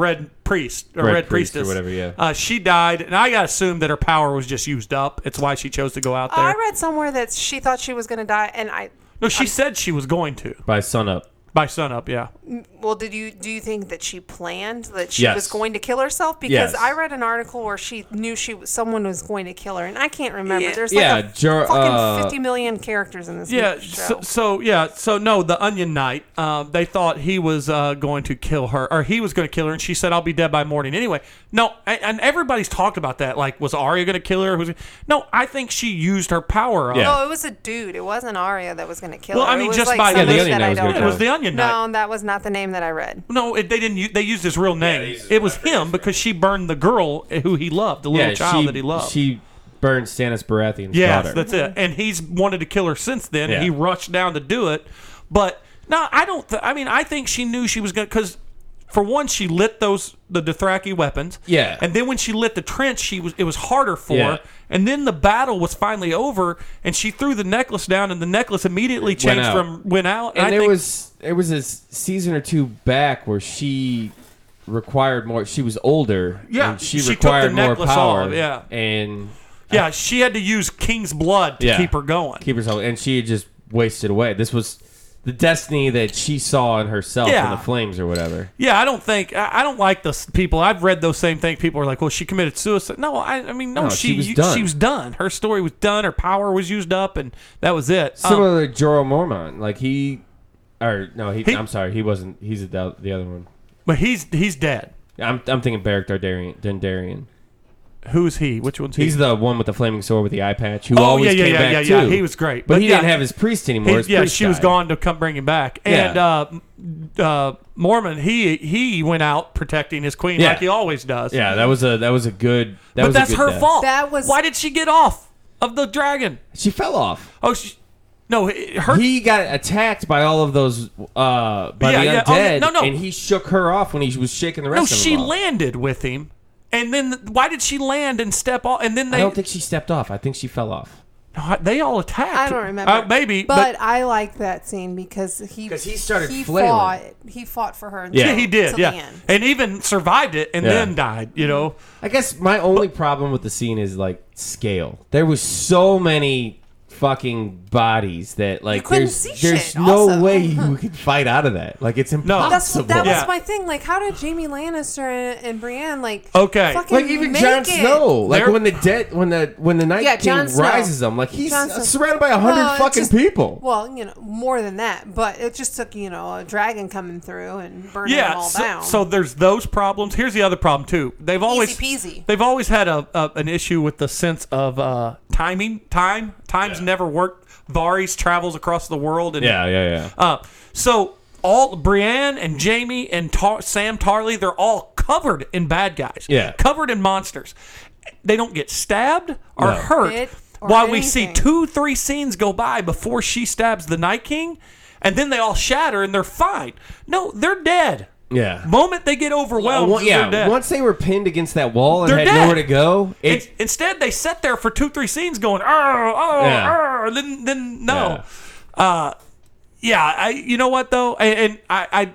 priest or Red red, Priest or priestess, whatever, yeah. uh, she died, and I gotta assume that her power was just used up. It's why she chose to go out there. I read somewhere that she thought she was going to die, and I. no, she said she was going to By sunup. by sunup. Yeah. Well, did you do you think that she planned that she Yes. was going to kill herself? Because Yes. I read an article where she knew she was, someone was going to kill her, and I can't remember. Yeah. There's like Yeah, a Jer- fucking uh, fifty million characters in this Yeah, show. so, so yeah, so no, the Onion Knight. Uh, they thought he was uh, going to kill her, or he was going to kill her, and she said, "I'll be dead by morning." Anyway, no, and, and everybody's talked about that. Like, was Arya going to kill her? Was no, I think she used her power up. Yeah. No, it was a dude. It wasn't Arya that was going to kill Well, her. I mean, it was just like by- Yeah, somebody the Onion that Knight I was don't gonna It know. was the Onion Knight. No, that was not the name that I read. No, it, they didn't. Use, they used his real name. they used it was him because she burned the girl who he loved, the little Yeah, child she, that he loved. she burned Stannis Baratheon's Yes, daughter. that's it. And he's wanted to kill her since then, Yeah. and he rushed down to do it. But no, I don't. Th- I mean, I think she knew she was going to, because for one, she lit those the Dothraki weapons. Yeah. And then when she lit the trench, she was it was harder for Yeah. her. And then the battle was finally over, and she threw the necklace down, and the necklace immediately Went changed out. from went out. And I there think, was there was a s- season or two back where she required more. She was older. Yeah, and she, she took required the more necklace power. off, yeah. and yeah, she had to use King's blood to Yeah. keep her going. keep herself. And she had just wasted away. This was the destiny that she saw in herself Yeah. in the flames or whatever. Yeah, I don't think I I don't like those people. I've read those same things. People are like, "Well, she committed suicide." No, I, I mean, no, No, she she was u- done. She was done. Her story was done. Her power was used up, and that was it. Um, Similar to Jorah Mormont, like he, or no, he, He- I'm sorry, he wasn't. He's the, the other one. but he's he's dead. I'm I'm thinking Beric Dondarrion. Dondarrion. Who's he? Which one's he? He's the one with the flaming sword with the eye patch who oh always yeah, yeah, came yeah, back yeah, too. yeah. He was great, but, he yeah, didn't have his priest anymore. he- His yeah, priest she was died. gone to come bring him back. Yeah. And uh, uh, Mormon, he he went out protecting his queen Yeah. like he always does. Yeah, that was a that was a good. That but was a that's good her death. fault. That was- Why did she get off of the dragon? She fell off. Oh, she, no, her. He got attacked by all of those uh by Yeah, the yeah. undead, Oh, no, no. and he shook her off when he was shaking the no, rest of she them off. landed with him. And then why did she land and step off? And then they I don't think she stepped off. I think she fell off. No, they all attacked. I don't remember. Uh, maybe, but, but, I like that scene because he 'Cause he started he flailing. fought he fought for her. Until, Yeah. yeah, he did. till Yeah, the end. and even survived it and Yeah. then died. You know, I guess my only problem with the scene is like scale. There was so many fucking bodies that like couldn't there's see there's shit, no also. way you could fight out of that. Like it's impossible. That's that was Yeah. my thing. Like, how did Jamie Lannister and, and Brienne like Okay. fucking like even make Jon it? Snow, like There- when the dead, when the when the Night Yeah, King Jon Snow. rises him, like he's Jon Snow. surrounded by a hundred Well, it fucking just- people. Well, you know, more than that, but it just took you know a dragon coming through and burning them yeah. all So, down. so there's those problems. Here's the other problem too. They've always peasy. they've always had a, a an issue with the sense of uh, timing. Time times never worked. Varys travels across the world, and yeah, yeah, yeah. Uh, so all Brienne and Jamie and Tar- Sam Tarly, they're all covered in bad guys. Yeah. Covered in monsters. They don't get stabbed or No. hurt. Hit or while we see anything. two, three scenes go by before she stabs the Night King, and then they all shatter and they're fine. No, they're dead. Yeah. Moment they get overwhelmed, Well, yeah, they're dead. once they were pinned against that wall and They're had dead. nowhere to go, In- it, instead, they sat there for two, three scenes going, oh, oh, Yeah. oh, then, then no. Uh, yeah, I, you know what, though? And, and I, I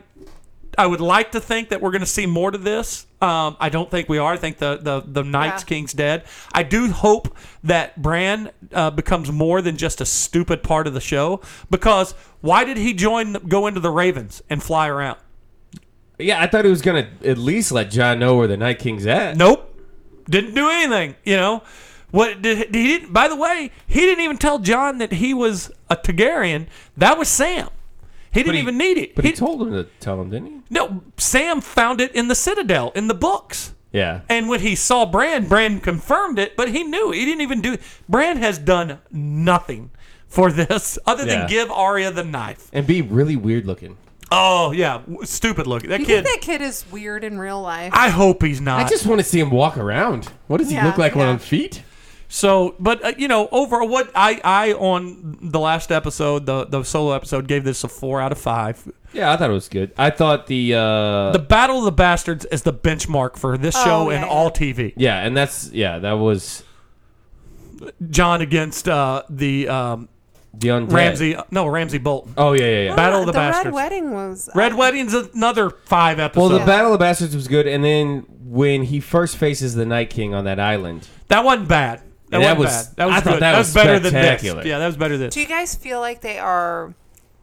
I would like to think that we're going to see more to this. Um, I don't think we are. I think the, the, the Night's Yeah. King's dead. I do hope that Bran uh, becomes more than just a stupid part of the show, because why did he join, go into the Ravens and fly around? yeah, I thought he was gonna at least let Jon know where the Night King's at. Nope, didn't do anything. You know, what did he didn't? By the way, he didn't even tell John that he was a Targaryen. That was Sam. He didn't he- even need it. But he, He- told him to tell him, didn't he? no, Sam found it in the Citadel in the books. Yeah. And when he saw Bran, Bran confirmed it, but he knew he didn't even do. Bran has done nothing for this other than Yeah. give Arya the knife. And be really weird looking. Oh yeah, w- stupid looking. That you kid. think that kid is weird in real life? I hope he's not. I just want to see him walk around. What does he Yeah, look like when yeah. on feet? So, but uh, you know, over what I I on the last episode, the the solo episode, gave this a four out of five. Yeah, I thought it was good. I thought the uh The Battle of the Bastards is the benchmark for this Oh, show yeah, and yeah. all T V. yeah, and that's yeah, that was John against uh, the um, The Undead. Ramsey, no, Ramsey Bolton. Oh yeah, yeah, yeah. Battle of the the Bastards. Red Wedding was Red uh, Wedding's another five Well, episodes. the Yeah. Battle of the Bastards was good, and then when he first faces the Night King on that island, that wasn't bad. That, Yeah, that wasn't was- bad. That was I thought good. that That was was better than spectacular. this. Yeah, that was better than this. Do you guys feel like they are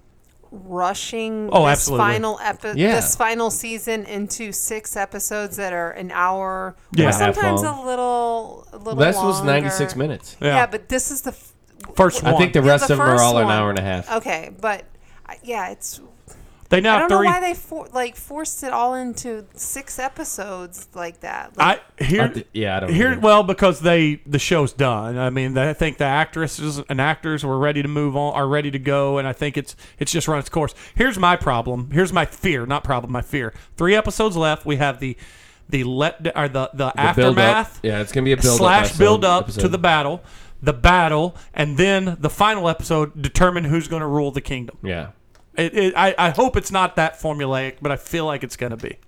rushing Oh, this absolutely. final epi- Yeah. this final season into six episodes that are an hour Yeah. or Half sometimes long. a little a little this was longer. ninety-six minutes. Yeah. Yeah. but this is the f- First one. I think the Yeah, rest the of them are first all an one. hour and a half. okay, but uh, yeah, it's they now I have don't three. know why they for, like forced it all into six episodes like that. Like, I here. I th- yeah, I don't Here, know. well, because they the show's done. I mean, I think the actresses and actors were ready to move on, are ready to go, and I think it's it's just run its course. Here's my problem. Here's my fear, not problem. My fear. Three episodes left. We have the the let or the the, The aftermath build-up. Yeah, it's gonna be a build slash up build up to the battle, the battle, and then the final episode determine who's going to rule the kingdom. Yeah. It, it, I I hope it's not that formulaic, but I feel like it's going to be.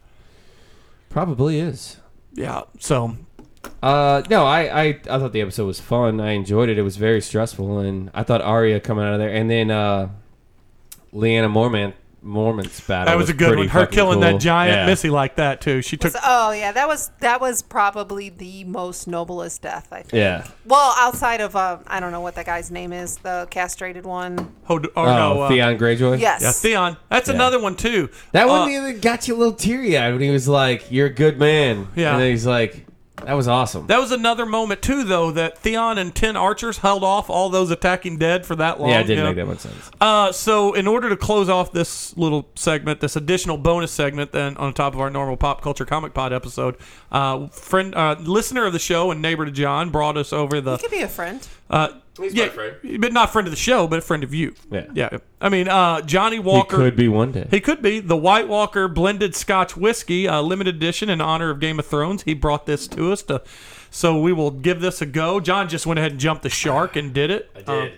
Probably is. Yeah. So Uh, no, I, I, I thought the episode was fun. I enjoyed it. It was very stressful, and I thought Arya coming out of there, and then uh, Lyanna Mormont, Mormont's battle. that was a good pretty one. Her fucking killing cool. that giant Yeah. Missy like that too. She took. so- oh yeah, that was that was probably the most noblest death I think. Yeah. Well, outside of uh, I don't know what that guy's name is, the castrated one. Oh, or Oh, no, uh, Theon Greyjoy. Yes. Yeah, Theon. That's Yeah. another one too. That Uh, one the other got you a little teary eyed when he was like, "You're a good man." Yeah. And then he's like, "That was awesome." That was another moment too, though, that Theon and ten archers held off all those attacking dead for that long. yeah, it didn't you know? make that much sense. Uh, so in order to close off this little segment, this additional bonus segment, then on top of our normal pop culture comic pod episode, uh, friend, uh, listener of the show and neighbor to John brought us over the. He could be a friend. Uh, He's yeah, my friend. but not friend of the show, but a friend of you. Yeah. yeah. I mean, uh, Johnny He Walker. could be one day. He could be the White Walker blended Scotch whiskey, uh, limited edition in honor of Game of Thrones. He brought this to us to, so we will give this a go. John just went ahead and jumped the shark and did it. I did.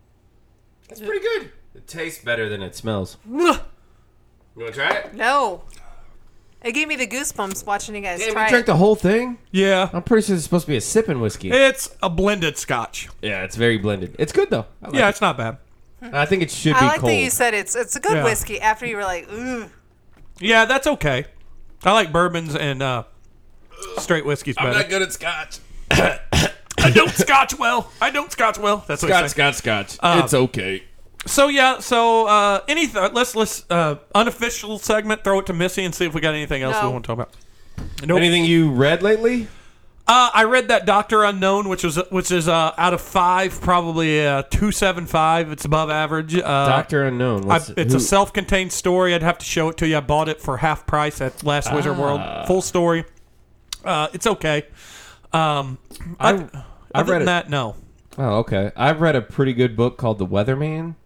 It's pretty good. It tastes better than it smells. Ugh, You want to try it? no. It gave me the goosebumps watching you guys Damn, try you drank it. the whole thing? Yeah, I'm pretty sure it's supposed to be a sipping whiskey. it's a blended Scotch. Yeah, it's very blended. It's good though. I like Yeah, it. it's not bad. I think it should be I like cold. that you said it's it's a good Yeah. whiskey after you were like, ooh. Yeah, that's okay. I like bourbons and uh, straight whiskeys better. good at scotch. I don't Scotch well. I don't Scotch well. That's what I Scotch, say. scotch, scotch. Uh, it's okay. So yeah, so uh, any th- let's let's uh, unofficial segment. Throw it to Missy and see if we got anything else No. we want to talk about. Nope. Anything you read lately? Uh, I read that Doctor Unknown, which was which is uh, out of five, probably a two seven five. It's above average. Uh, Doctor Unknown. I, What's, it's who- a self-contained story. I'd have to show it to you. I bought it for half price at Last Wizard Ah. World. Full story. Uh, it's okay. Um, I, I- other I read than it. that, no. Oh, okay. I've read a pretty good book called The Weatherman,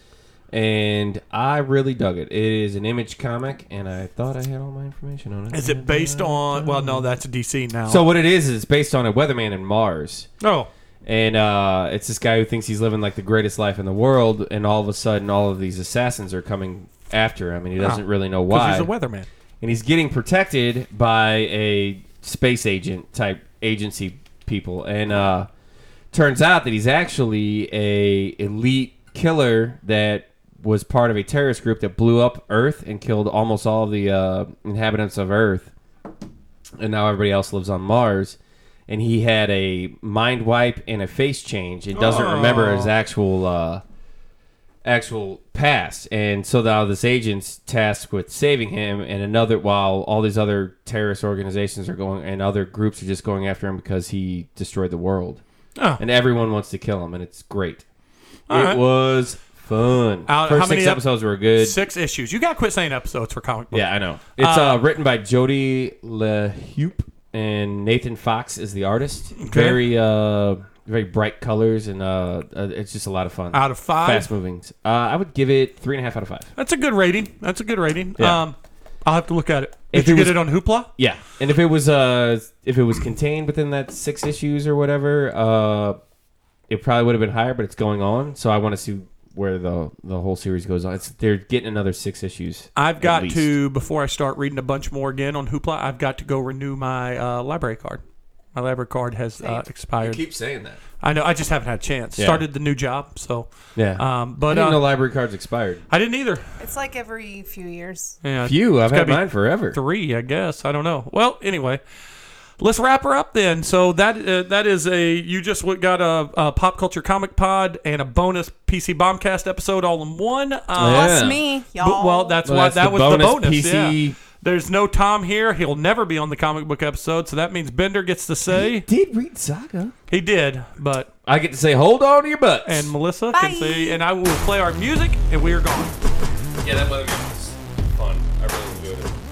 and I really dug it. It is an Image comic, and I thought I had all my information on it. Is it based on? Well, no, that's D C now. So what it is is it's based on a weatherman in Mars. oh, And uh, it's this guy who thinks he's living like the greatest life in the world, and all of a sudden, all of these assassins are coming after him, and he doesn't Oh. really know because why. he's a weatherman. And he's getting protected by a space agent type agency people, and uh, turns out that he's actually a elite killer that was part of a terrorist group that blew up Earth and killed almost all of the uh, inhabitants of Earth, and now everybody else lives on Mars. And he had a mind wipe and a face change. It doesn't Oh. remember his actual uh, actual past, and so now this agent's tasked with saving him. And another, while all these other terrorist organizations are going, and other groups are just going after him because he destroyed the world, Oh, and everyone wants to kill him, and it's great. All it right. was fun. Out- First how many six ep- episodes were good. six issues. You got to quit saying episodes for comic book. Yeah, I know. It's Uh, uh, written by Jody LeHeup, and Nathan Fox is the artist. Very, uh, very bright colors, and uh, uh, it's just a lot of fun. Out of five, Fast moving. Uh, I would give it three and a half out of five. that's a good rating. That's a good rating. Yeah. Um, I'll have to look at it. If Did you it get was- it on Hoopla? Yeah, and if it was uh, if it was contained within that six issues or whatever, uh, it probably would have been higher. But it's going on, so I want to see where the the whole series goes on. It's they're getting another six issues. I've at got least. to, before I start reading a bunch more again on Hoopla, I've got to go renew my uh, library card. My library card has uh, expired. Keep saying that. I know. I just haven't had a chance. Yeah. Started the new job, so Yeah. Um, I but didn't uh, know library cards expired. I didn't either. It's like every few years. Yeah, Few. I've it's gotta had be mine forever. Three, I guess. I don't know. Well, anyway, let's wrap her up then. So that uh, that is a you just w- got a, a pop culture comic pod and a bonus P C Bombcast episode all in one. Uh, Plus Yeah. me, y'all. But, well, that's Well, why that's that the was bonus the bonus. P C. Yeah. There's no Tom here. He'll never be on the comic book episode, so that means Bender gets to say Did read Saga? he did, but I get to say, hold on to your butts. and Melissa Bye. can say, and I will play our music, and we are gone. yeah, that weather game was fun. I really enjoyed it.